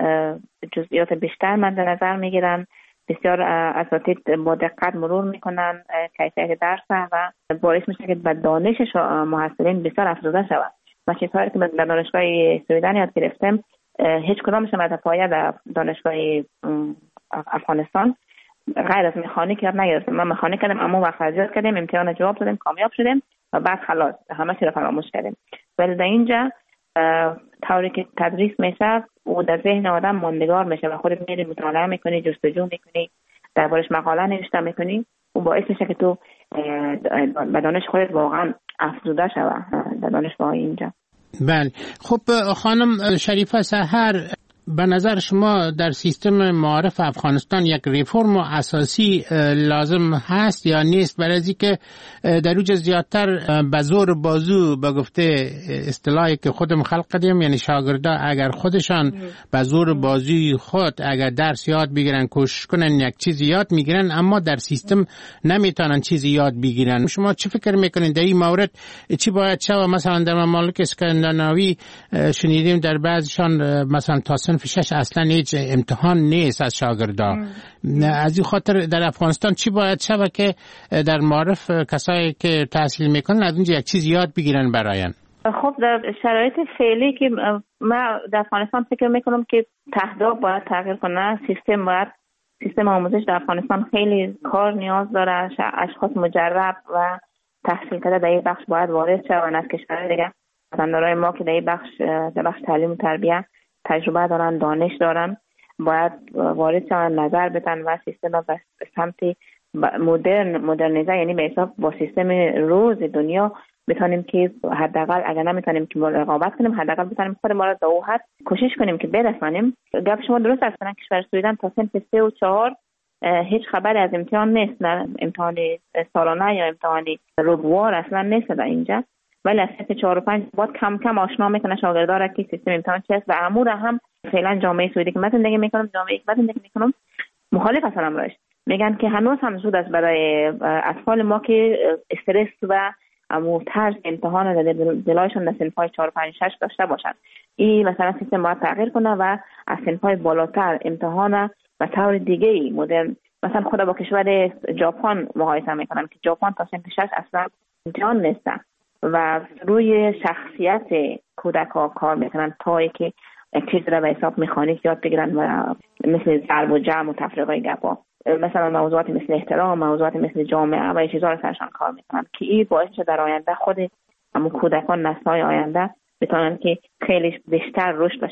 جزئیات بیشتر مد نظر میگیرن، بسیار اساتید با دقت مرور میکنن کیفیت درس و باعث میشه که به دانش محصلین بسیار افزوده شود. و چیزهایی که در دانشگاه سویدن یاد گرفتم هیچ کدامش از پایه در دانشگاه افغانستان غیر از مکانیک یاد نگرفتم. من مکانیک کردم، اما وقت ریاضیات کردیم، امتحان جواب دادیم، کامیاب شدیم و بعد خلاص همه چی رو فراموش کردیم. ولی در اینجا طوری که تدریس میشه و در ذهن آدم ماندگار میشه و خودت میری مطالعه میکنی، جستجو میکنی، دربارش مقاله نوشته میکنی و باعث میشه که تو به دانش خودت واقعا افزوده شوی در دانشگاه اینجا. بله. خب خانم شریفه سحر، به نظر شما در سیستم معارف افغانستان یک ریفرم اساسی لازم هست یا نیست؟ برای اینکه در اوج زیادتر به زور بازو به گفته اصطلاحی که خودم خلق کردیم، یعنی شاگردا اگر خودشان به زور بازوی خود اگر درس یاد بگیرن، کوشش کنن یک چیزی یاد میگیرن، اما در سیستم نمیتونن چیزی یاد بگیرن. شما چه فکر میکنین در این مورد چی باید شود؟ مثلا در ممالک اسکاندیناوی شنیدیم در بعضیشان مثلا تا صنف 6 اصلا هیچ امتحان نیست از شاگردان. از این خاطر در افغانستان چی باید شود که در معرف کسایی که تحصیل میکنن از اونجا یک چیز یاد بگیرن براین؟ خب در شرایط فعلی که من در افغانستان فکر میکنم که تهداب باید تغییر کنه. سیستم آموزش در افغانستان خیلی کار نیاز داره. اشخاص مجرب و تحصیل کرده در این بخش باید وارد شوند. از کشورهای دیگه وطندارای ما که در بخش تعلیم و تربیت تجربه دارن، دانش دارن، باید وارد شوند، نظر بدن و سیستم را به سمت مدرنیزه، یعنی به حساب با سیستم روز دنیا بتونیم که حداقل اگر نمیتونیم که رقابت کنیم، حداقل بتونیم خود ما را در اون حد کوشش کنیم که برسانیم. گپ شما درست است. کشور سویدن تا سنف 3 و 4 هیچ خبری از امتحان نیست، نه امتحان سالانه یا امتحان ربوار اصلا نیست در اینجا. ولی از سنف 4 و 5 بعد کم کم آشنا میکنه شاگردا را که سیستم امتحان چیست و امور هم فعلا جامعه سوئدی که من زندگی میکنم، جامعه که من زندگی میکنم مخالف هستن امرش. میگن که هنوز هم زود است برای اطفال ما که استرس و طرز امتحان در دلایشون در سنف‌های 4 5 6 داشته باشند. این مثلا سیستم باید تغییر کنه و از سنف‌های بالاتر امتحان و طور دیگه‌ای مدرن، مثلا خود با کشور ژاپن مقایسه میکنن که ژاپن تا سنف 6 اصلا امتحان نیست و روی شخصیت کودک‌ها کار میکنن تا اینکه چیز را به حساب مکانیک یاد بگیرن و مثل ضرب و جمع و تفریقای گپا، مثلا موضوعات مثل احترام، موضوعات مثل جامعه و چیزا رو سرشان کار میکنن که این باعث شده در آینده خود همون کودکان نسل‌های آینده بتونن که خیلی بیشتر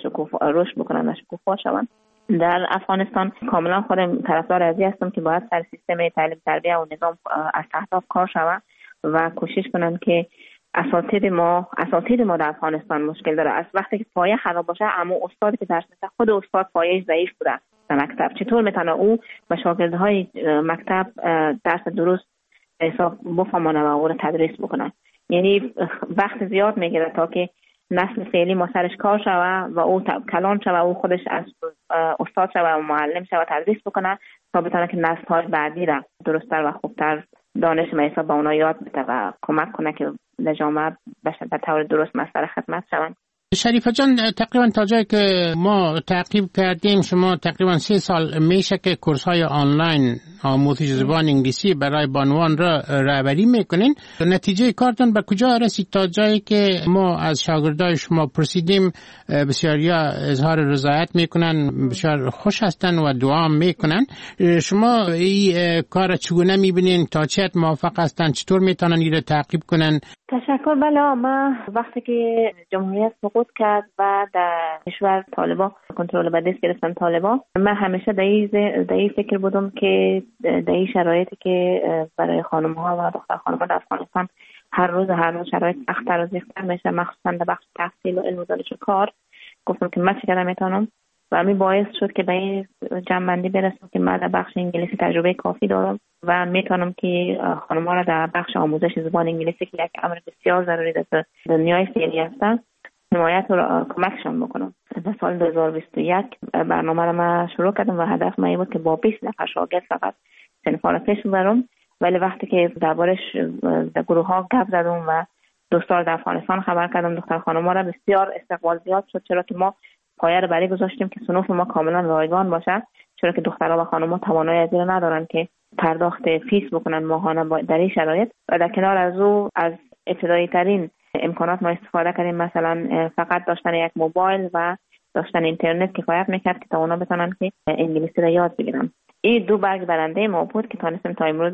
رشد بکنن و شکوفا شون. در افغانستان کاملا خودم طرفدار ازی هستم که باید سر سیستم تعلیم تربیت و نظام از اهداف کار شود و کوشش کنن که اساتید ما در افغانستان مشکل داره. از وقتی که پایه خراب باشه، اما استادی که درس میده خود استاد پایه‌اش ضعیف بوده در مکتب، چطور میتونه او و شاگردهای مکتب درس درست حساب بفهمونه و او رو تدریس بکنه؟ یعنی وقت زیاد میگیره تا که نسل فعلی ما سرش کار شوه و او کلان شوه، او خودش از استاد شوه و معلم شوه تدریس بکنه تا بتونه که نسل‌های بعدی را درست‌تر و خوبتر دانش و حساب به اونا یاد بده و کمک کنه که در جامعه به طور درست مسئله خدمت شوند. شریفه جان، تقریبا تا جایی که ما تعقیب کردیم شما تقریبا 3 سال میشه که کورس های آنلاین آموزش زبان انگلیسی برای بانوان را رهبری میکنین. نتیجه کارتون به کجا رسید تا جایی که ما از شاگردای شما پرسیدیم بسیاریا اظهار رضایت میکنن، بسیار خوش هستن و دعا میکنن. شما این کار چگونه میبینین؟ تا چه حد موافق هستن؟ چطور میتونن این را تعقیب کنن؟ تشکر. بله، من وقتی که جمهوریت سقوط کرد و در کشور طالبان کنترل به دست گرفتن طالبان، من همیشه در این فکر بودم که در این شرایطی که برای خانم‌ها و دختر خانم‌ها در افغانستان هر روز شرایط سخت‌تر و سخت‌تر میشه، مخصوصا در بخش تحصیل و علم و دانش و کار. گفتم که من چه کردم میتونم و همین باعث شد که به این جنبندی برسم که من در بخش انگلیسی تجربه کافی دارم و میتونم که خانم‌ها را در بخش آموزش زبان انگلیسی که یک امر بسیار ضروری در دنیای فعلی است حمایت و کمکشان بکنم. در سال 2021 برنامه را من شروع کردم و هدف من این بود که با 20 نفر شاگرد فقط صنف‌ها را پیش ببرم. ولی وقتی که دربارش در گروه‌ها گپ زدم و دوستان در افغانستان خبر کردم، دختر خانم‌ها را بسیار استقبال زیاد شد، چرا که ما پایه را برای گذاشتیم که صنوف ما کاملا رایگان باشه، چرا که دخترها و خانم‌ها توانایی از این ندارن که پرداخت فیس بکنن ماهانه در این شرایط. و در کنار از او از ابتدایی ترین امکانات ما استفاده کردیم، مثلا فقط داشتن یک موبایل و داشتن اینترنت کفایت میکرد که تا اونا بتونن که انگلیسی را یاد بگیرن. این 2 برگ برنده ما بود که تونستیم تا امروز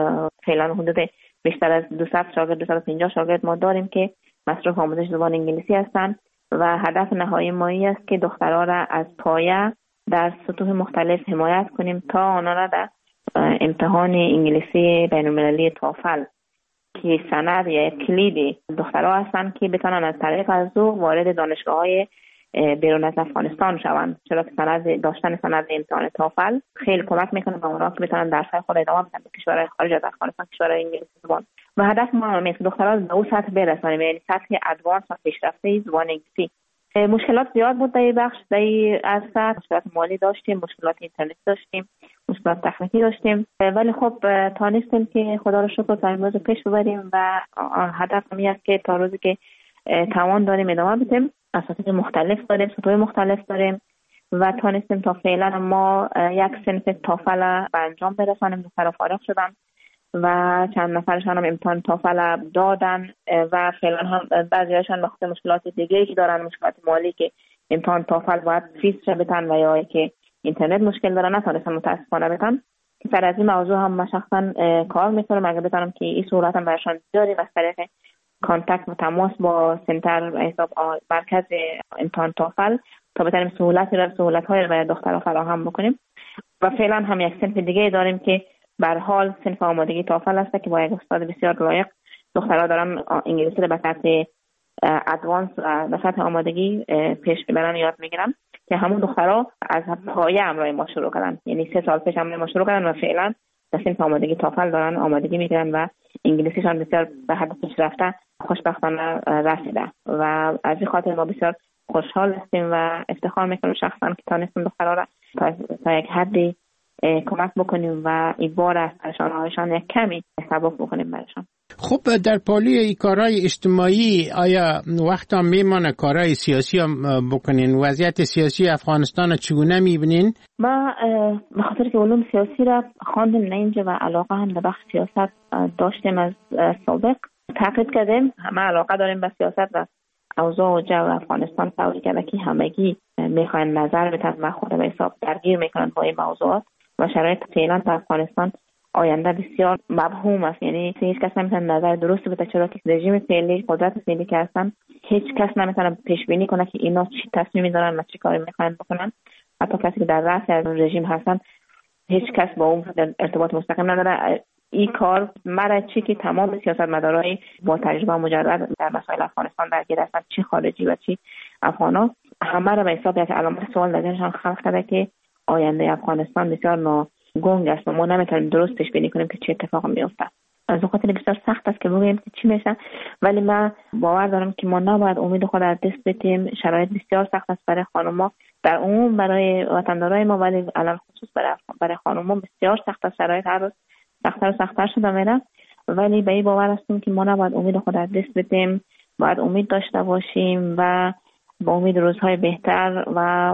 فعلا حدود بیشتر از 200 شاگرد 250 شاگرد ما داریم که مصروف آموزش زبان انگلیسی هستند و هدف نهایی ما این است که دخترها را از پایه در سطوح مختلف حمایت کنیم تا آنها را در امتحان انگلیسی بین‌المللی توفل که سند یا کلید دخترها هستند که بتونن از طریق از او وارد دانشگاه‌های بیرون از افغانستان شوند، چرا که داشتن سند امتحان توفل خیلی کمک میکنه به اونها که بتونن درس‌های خود ادامه بدن به کشورهای خارج از افغانستان، کشورهای انگلیسی زبان. و هدف ما اینه که دخترها به اون سطح برسونیم، یعنی سطح ادوانس و پیشرفته زبان انگلیسی. مشکلات زیاد بود در این بخش، در این عرصه مشکلات مالی داشتیم، مشکلات اینترنت داشتیم، مشکلات تکنیکی داشتیم، ولی خب تانستیم که خدا رو شکر تا امروز پیش ببریم و هدف این است که تا روزی که توان داریم ادامه بدیم. اساتید مختلف داریم، سطوح مختلف داریم و تانستیم تا فعلا ما یک صنف توفل به انجام برسانیم. دخترها فارغ شدن و چند نفرشان هم امتحان توفل دادن و فعلا هم بعضی‌هاشون به خاطر مشکلات دیگه‌ای که دارن، مشکلات مالی که امتحان توفل باید فیس بدن و یا که اینترنت مشکل دارن نتونستن متاسفانه بدن. سر از این موضوع هم من شخصا کار میکنم اگه بتونم که این صورت هم برشان جاری و طریق کانتکت و تماس با سنتر حساب مرکز امتحان توفل تا بتونیم سهولت‌های برای دخترها فراهم بکنیم. و فعلا هم یک صنف دیگه داریم که به هر حال صنف آمادگی توفل است که با یک استاد بسیار لایق دخترها دارن انگلیسی رو به سطح ادوانس و به سطح آمادگی پیش میبرن یاد میگیرن که همون دخترها از پایه همراه ما شروع کردن، یعنی 3 سال پیش همراه ما شروع کردن و فعلا در صنف آمادگی توفل دارن آمادگی میگیرن و انگلیسیشان بسیار به حد پیشرفته خوشبختانه رسیده و از این خاطر ما بسیار خوشحال هستیم و افتخار میکنیم شخصا که تانستیم دخترها را تا یک حدی کمک بکنیم و این بار از پریشانی‌هایشان یک کمی سبک بکنیم برشان. خب در پالی ای کارهای اجتماعی آیا وقت هم میمانه کارهای سیاسی هم بکنین؟ وضعیت سیاسی افغانستان چگونه میبینین؟ ما به خاطر که علوم سیاسی را خواندیم نه اینجا و علاقه هم به بخش سیاست داشتیم از سابق تعقیب کردیم. همه علاقه داریم به سیاست و اوضاع و جو افغانستان طوری که همگی میخواین نظر بدن و خود به حساب درگیر میکنن با این موضوعات و شرایط فعلا در افغانستان آینده بسیار مبهم است، یعنی هیچ کس نمیتونه نظر درست بده چرا که رژیم فعلی قدرت فعلی که هستن هیچ کس نمیتونه پیش بینی کنه که اینا چی تصمیمی دارن و چی کاری میخوان بکنن. حتی کسی که در رأس از رژیم هستن هیچ کس با اون ارتباط مستقیم نداره. این کار مرا چی که تمام سیاستمدارای با تجربه مجرد در مسائل افغانستان درگیر هستن، چی خارجی و چی افغانا، همه را به حساب یک علامت سوال در ذهنشان خلق کرده که آینده افغانستان بسیار ناگنگ است و ما نمیتونیم درست پیش بینی کنیم که چه اتفاق میفته. از خاطر بسیار سخت است که بگیم که چی میشه، ولی من باور دارم که ما نباید امید خود از دست بدیم. شرایط بسیار سخت است برای خانم‌ها در عموم، برای وطندارای ما، ولی علل خصوص برای خانم‌ها بسیار سخت است. شرایط هر روز سخت‌تر و سخت‌تر شده میره، ولی به این باور هستیم که ما نباید امید خود از دست بدیم، باید امید داشته باشیم و با امید روزهای بهتر و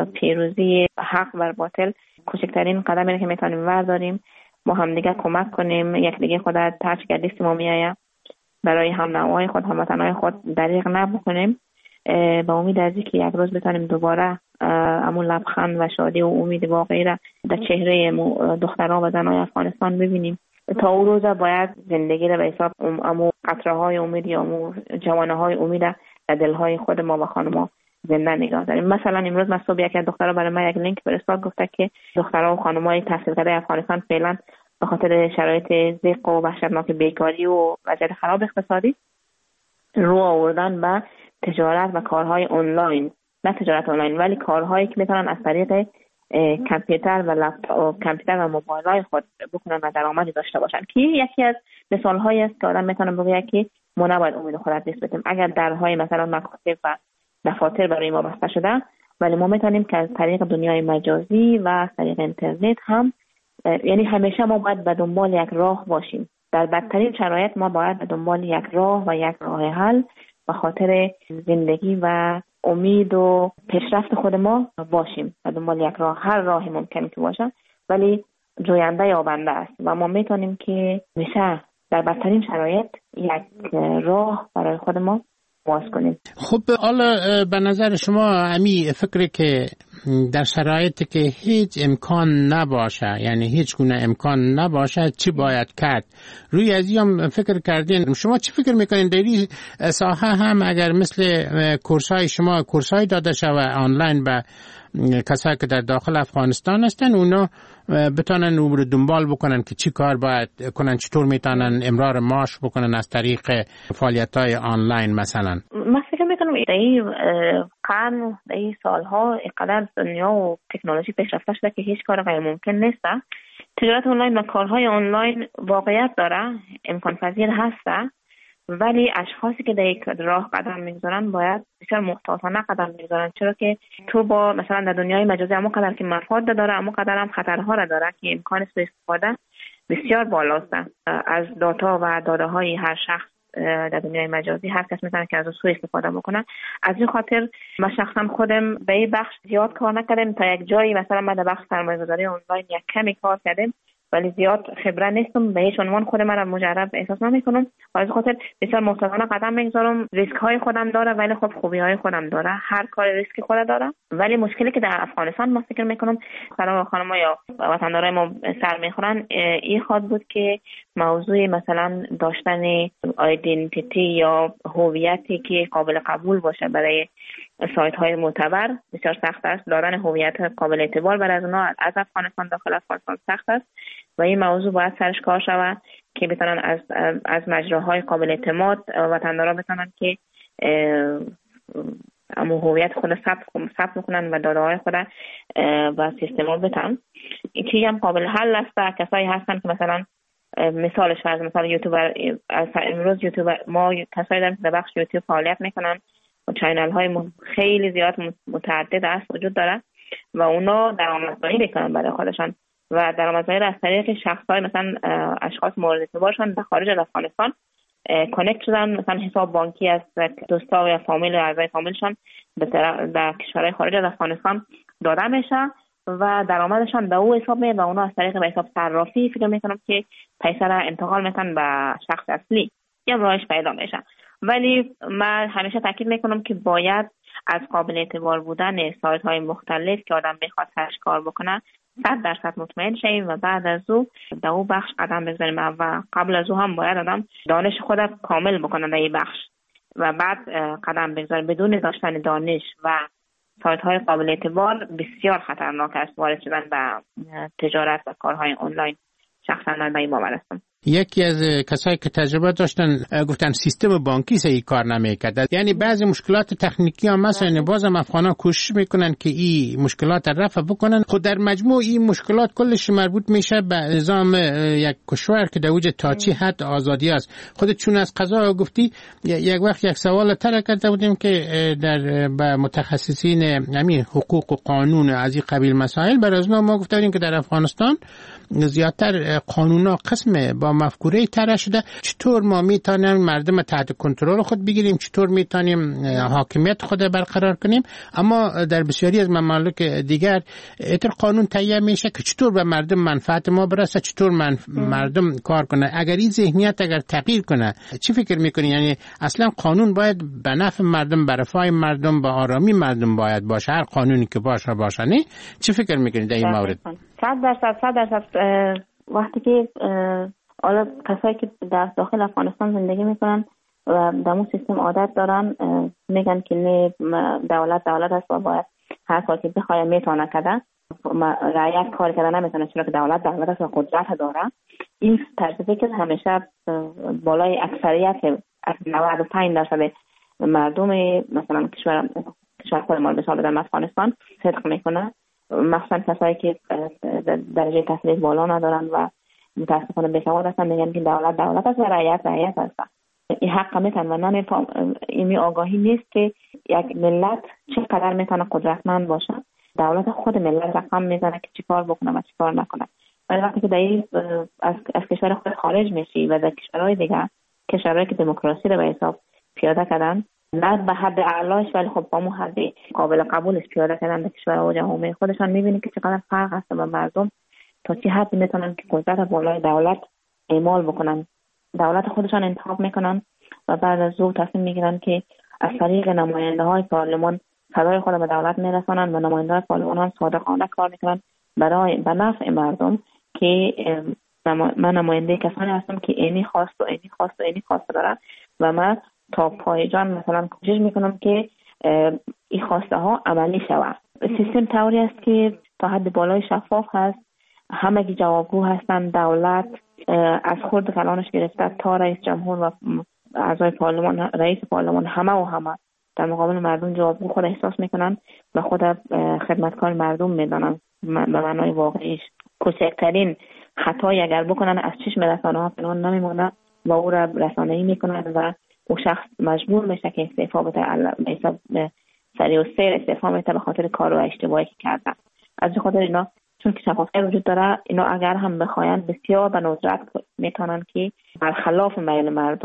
پیروزی حق بر باطل کوچکترین قدمی که میتونیم برداریم، ما هم دیگه کمک کنیم، یک دیگه خود تاچ کردیم ما میایه برای هم نوعای خود، هم وطنهای خود دریغ نبکنیم. با امید از اینکه یک روز بتونیم دوباره همون لبخند و شادی و امید واقعی را در چهره دخترها و زنهای افغانستان ببینیم. تا اون روز باید زندگی را به حساب امو قطره‌های امید یا امو جوانه‌های امید در دل‌های خود ما و خانم‌ها زنده نگاه داریم. مثلا امروز من صبح یک دخترها برای من یک لینک فرستاد، گفته که دخترها و خانم‌های تحصیل کرده افغانستان فعلا به خاطر شرایط ضیق و وحشتناک بیکاری و وضعیت خراب اقتصادی رو آوردن به تجارت و کارهای آنلاین، نه تجارت آنلاین ولی کارهایی که میتونن از طریق کامپیوتر و لپتاپ، کامپیوتر و موبایل‌های خود بکنن و درآمدی داشته باشن، که یکی از مثال‌هایی است که آدم میتونه بگه که ما نباید امید خود از دست بدیم. اگر درهای مثلا مکاتب و دفاتر برای ما بسته شده، ولی ما میتونیم که از طریق دنیای مجازی و از طریق اینترنت هم، یعنی همیشه ما باید به دنبال یک راه باشیم. در بدترین شرایط ما باید به دنبال یک راه و یک راه حل به خاطر زندگی و امید و پیشرفت خود ما باشیم. به دنبال یک راه، هر راهی ممکن که باشه ولی جوینده یابنده است و ما میتونیم که میشه در بدترین شرایط یک راه برای خود ما باز کنیم. خب حالا به نظر شما امی فکری که در شرایطی که هیچ امکان نباشه، یعنی هیچ گونه امکان نباشه، چی باید کرد؟ روی از این فکر کردین؟ شما چی فکر میکنین در این ساحه هم اگر مثل کورسای شما کورسای داده شود آنلاین به کسایی که در داخل افغانستان هستن، اونا بتونن او رو دنبال بکنن که چی کار باید کنن، چطور میتونن امرار معاش بکنن از طریق فعالیت‌های آنلاین مثلا؟ من فکر میکنم این قرن، این سالها اینقدر دنیا و تکنولوژی پیشرفته شده که هیچ کار غیر ممکن نیست. تجارت آنلاین و کارهای آنلاین واقعیت داره، امکان پذیر هسته، ولی اشخاصی که در یک راه قدم میگذارن باید بسیار محتاطانه قدم میگذارن، چرا که تو با مثلا در دنیای مجازی اما قدر که مفاد داره اما قدر هم خطرها را داره که امکان سوء استفاده بسیار بالاست. از داتا و داده های هر شخص در دنیای مجازی هر کس میتونه که از سوء استفاده بکنه. از این خاطر من شخصا خودم به این بخش زیاد کار نکردم. تا یک جایی مثلا من در بخش سرمایه‌گذاری آنلاین یک کمی کار کردم ولی زیاد خبره نیستم. به هیچ عنوان خودم را مجرب احساس نمی‌کنم. از خاطر بسیار محتاطانه قدم میگذارم. ریسک های خودم داره ولی خب خوبی های خودم داره. هر کار ریسک خود داره. ولی مشکلی که در افغانستان ما فکر میکنم خانم‌ها یا وطندارای ما سر میخورن این خود بود که موضوع مثلا داشتن آیدنتیتی یا هویتی که قابل قبول باشه برای سایت های معتبر بسیار سخت است. دادن هویت قابل اعتبار برای اونها از افغانستان داخل افغانستان سخت است و این موضوع باید سرش کار شود که بتونن از مجراهای قابل اعتماد وطندارا بتونن که اما هویت خود ثبت میکنن و داده های خود با سیستم بتن. این هم قابل حل است. کسایی هستن که مثلا مثالش فرض مثلا یوتیوبر، امروز یوتیوبر ما کسایی داریم که در بخش یوتیوب فعالیت میکنن و چینل های خیلی زیاد متعدد است وجود داره و اونا درآمدزایی میکنن برای خودشان و درآمدزایی از طریق شخصای مثلا اشخاص مورد اعتبارشان در خارج از افغانستان کانکت شدن، مثلا حساب بانکی از دوستا یا فامیل و اعضای فامیلشان در کشورهای خارج از افغانستان داده میشه و درآمدشان به او حساب میاد و اونا از طریق به حساب صرافی فکر میکنم که پیسه را انتقال میتن به شخص اصلی یا راهش پیدا میشه. ولی من همیشه تاکید میکنم که باید از قابل اعتبار بودن سایت های مختلف که آدم بخواد سرش کار بکنه 100% مطمئن شیم و بعد از او در او بخش قدم بزنیم و قبل از او هم باید آدم دانش خود کامل بکنه در این بخش و بعد قدم بگذاره. بدون داشتن دانش و سایت های قابل اعتبار بسیار خطرناک است وارد شدن به تجارت و کارهای آنلاین. شخصا من به این باور هستم. یکی از کسایی که تجربه داشتن گفتن سیستم بانکی صحیح کار نمیکرد. یعنی بعضی مشکلات تکنیکی هم مثلا بازم افغانا کوشش میکنن که این مشکلات رفع بکنن. خود در مجموع این مشکلات کلش مربوط میشه به نظام یک کشور که در اوج تاچی حد آزادی است. خودت چون از قضا گفتی یک وقت یک سوال طرح کرده بودیم که در با متخصصین همین حقوق و قانون از این قبیل مسائل برای ما گفتیم که در افغانستان زیادتر قانونا قسم با مفکوره طرح شده. چطور ما میتونیم مردم تحت کنترل خود بگیریم، چطور میتونیم حاکمیت خود برقرار کنیم. اما در بسیاری از ممالک دیگر ایتر قانون تهیه میشه که چطور به مردم منفعت ما برسه، چطور مردم کار کنه. اگر این ذهنیت اگر تغییر کنه چی فکر میکنی؟ یعنی اصلا قانون باید به نفع مردم، به رفاه مردم، به آرامی مردم باید باشه، هر قانونی که باشه نه؟ چی فکر میکنی در این مورد؟ 100% وقتی که حالا کسایی که در داخل افغانستان زندگی میکنن و در اون سیستم عادت دارن میگن که نه دولت هست و باید هر کاری که بخواه میتونه کرده، رعیت کار کردن نمیتونه چرا که دولت هست و قدرت داره. این طرز فکر همیشه بالای اکثریت 95% مردم مثلا کشور خود ما مثال در افغانستان صدق میکنه، مخصوصا کسایی که درجه تحصیلی بالا ندارن و متاسفانه بیسواد هستن میگن که دولت است و رعیت هست. این حق میتن و این آگاهی نیست که یک ملت چقدر میتونه قدرتمند باشه. دولت خود ملت رقم میزنه که چیکار بکنه و چیکار نکنه. ولی وقتی که از کشور خود خارج میشی و در کشورهای دیگه، کشورهایی که دموکراسی رو به حساب پیاده کردن، نه به حد اعلاش ولی خب با حد قابل قبولش پیاده کردن در کشورها و جامعه خودشان، میبینی که چقدر فرق هست و مردم تا چه حد میتونن که قدرت بالای دولت اعمال بکنن. دولت خودشان انتخاب میکنن و بعد از او تصمیم میگیرن که از طریق نماینده های پارلمان صدای خود به دولت میرسانن و نماینده های پارلمان هم صادقانه کار میکنن برای به نفع مردم که من نماینده کسانی هستم که اینی خواست و اینی خواست و اینی خواست دارم و من تا پای جان مثلا کوشش میکنم که این خواسته ها عملی شود. سیستم طوری است که تا حد بالای شفاف هست، همگی جوابگو هستند. دولت از خرد کلانش گرفته تا رئیس جمهور و اعضای پارلمان، رئیس پارلمان، همه در مقابل مردم جوابگو خود احساس میکنن و خود خدمتکار مردم میدانن. به معنای واقعیش کوچکترین خطایی اگر بکنن از چشم رسانه ها پنهان نمیمونه و او را رسانه‌ای میکنن و او شخص مجبور میشه که استعفا بده، سریع و سیر استعفا میده به خاطر کار و اشتباهی که کردن. از این خاطر اینا چون که شفافیت وجود داره، اینا اگر هم بخواین بسیار به ندرت میتونن که برخلاف میل مردم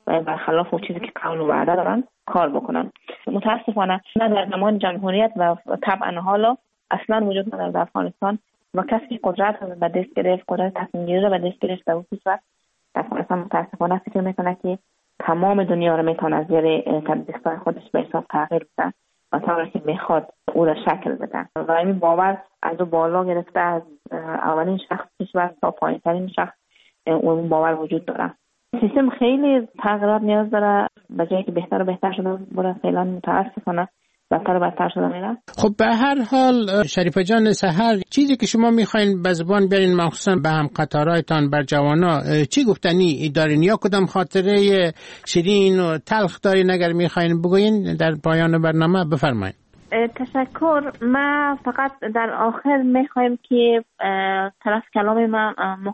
و برخلاف اون چیزی که قول و وعده دارن کار بکنن. متاسفانه نه در زمان جمهوریت و طبعا حالا اصلا وجود نداره در افغانستان و کسی که قدرت رو به دست گرفت، قدرت تصمیم گیری رو به دست گرفت، در اون وقت افغانستان متاسفانه فکر میکنه که تمام دنیا رو میتونه از زیر دستای خودش به حساب تغییر بده و طوری که میخواد او را شکل بده و این باور از او بالا گرفته از اولین شخص کشور تا پایین ترین شخص اون باور وجود داره. سیستم خیلی تغییرات نیاز داره، به جایی که بهتر و بهتر شده بوده فعلا متاسفانه بدتر و بدتر شده میره. خب به هر حال شریفه جان سحر، چیزی که شما میخواین به زبان بیارین مخصوصا به هم قطارایتان بر جوانا چی گفتنی دارین یا کدام خاطره شیرین و تلخ دارین اگر میخواین بگوین در پایان برنامه بفرمایید. تشکر. ما فقط در آخر میخوایم که طرف کلام ما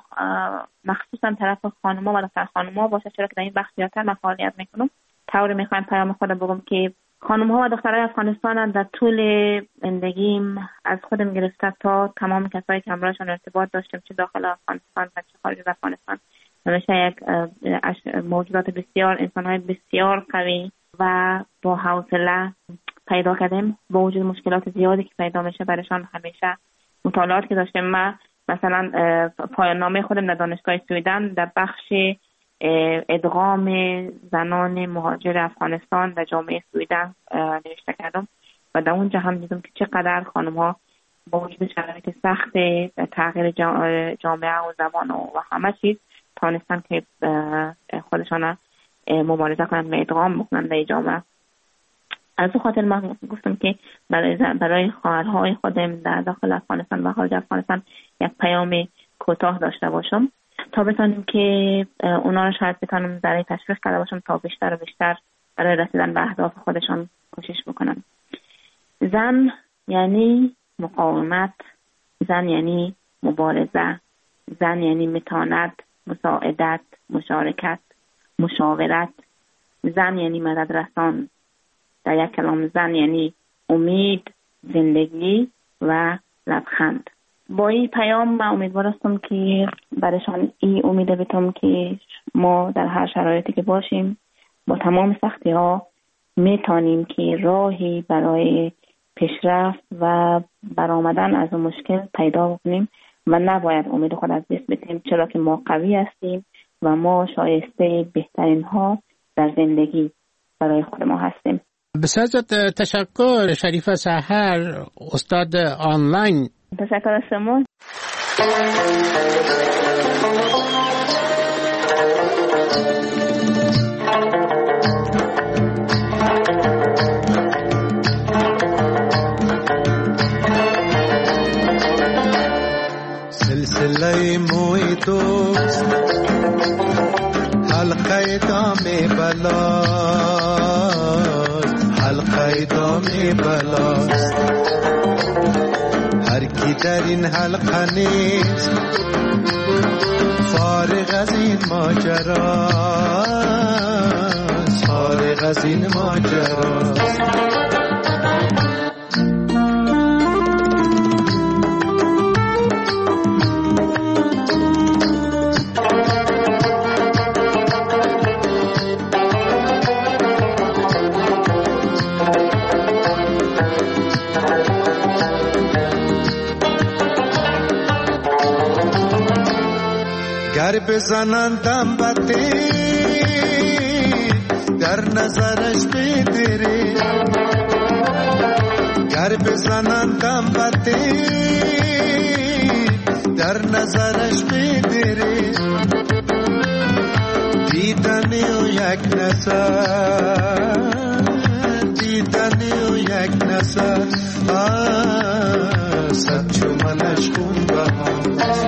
مخصوصا طرف خانوما و دختر خانوما باشه، چرا که در این بخش زیادتر من فعالیت میکنم. طوری میخوایم پیام خود بگم که خانم‌ها و دخترای افغانستان در طول زندگیم از خودم گرفته تا تمام کسایی که همراهشان ارتباط داشتم چه داخل افغانستان و چه خارج از افغانستان همیشه یک موجودات بسیار، انسان‌های بسیار قوی و با حوصله پیدا کردیم. با وجود مشکلات زیادی که پیدا میشه برایشان همیشه مطالعات که داشتم، ما مثلا پایان نامه خودم در دانشگاه سویدن در بخش ادغام زنان مهاجر افغانستان در جامعه سویدن نوشته کردم و در اونجا هم دیدم که چقدر خانم‌ها با وجود شرایط سخت تغییر جامعه و زبان و همه چیز تانستن که خودشان مبارزه کنند و ادغام بکنند در جامعه. از اون خاطر من گفتم که برای خواهرهای خودم در داخل افغانستان و خارج افغانستان یک پیام کوتاه داشته باشم تا بتونیم که اونا رو شاید بتونم برای تشویق کرده باشم تا بیشتر و بیشتر برای رسیدن به اهداف خودشان کوشش بکنن. زن یعنی مقاومت، زن یعنی مبارزه، زن یعنی متانت، مساعدت، مشارکت، مشاورت، زن یعنی مدد رسان. در یک کلام زن یعنی امید، زندگی و لبخند. با این پیام من امیدوار هستم که برایشان این امید بتم که ما در هر شرایطی که باشیم با تمام سختی ها میتونیم که راهی برای پیشرفت و برآمدن از مشکل پیدا کنیم و نباید امید خود از دست بدیم، چرا که ما قوی هستیم و ما شایسته بهترین ها در زندگی برای خود ما هستیم. بسیار تشکر شریفه سحر، استاد آنلاین. تشکر از شما. سلسله موی دوست حلقه دام بلاست، حلقه دام بلاست. هر کی در این حلقه نیست فارغ از این ماجراست، فارغ از این ماجراست. گر بزنندم بطی در نظرش بدری، گر بزنندم بطی در نظرش بدری. دیدنی و یک نظر، دیدنی و یک نظر، صد چومنش خون بهاست.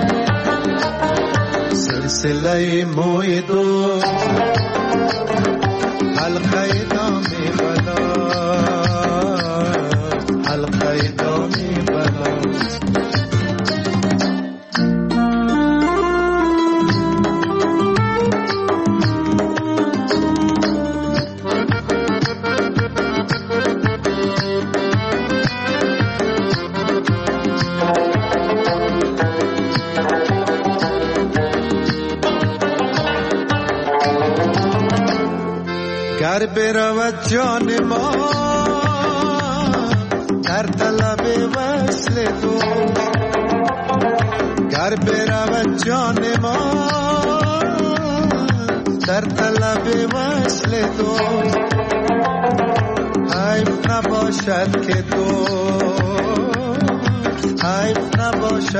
سلسله موی دوست حلقه دام بلاست، حلقه دام بلاست. برود جان ما در طلب وصل دوست، گر برود جان ما در طلب وصل دوست، حیف نباشد که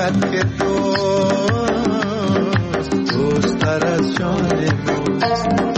دوست تر از جان دوست.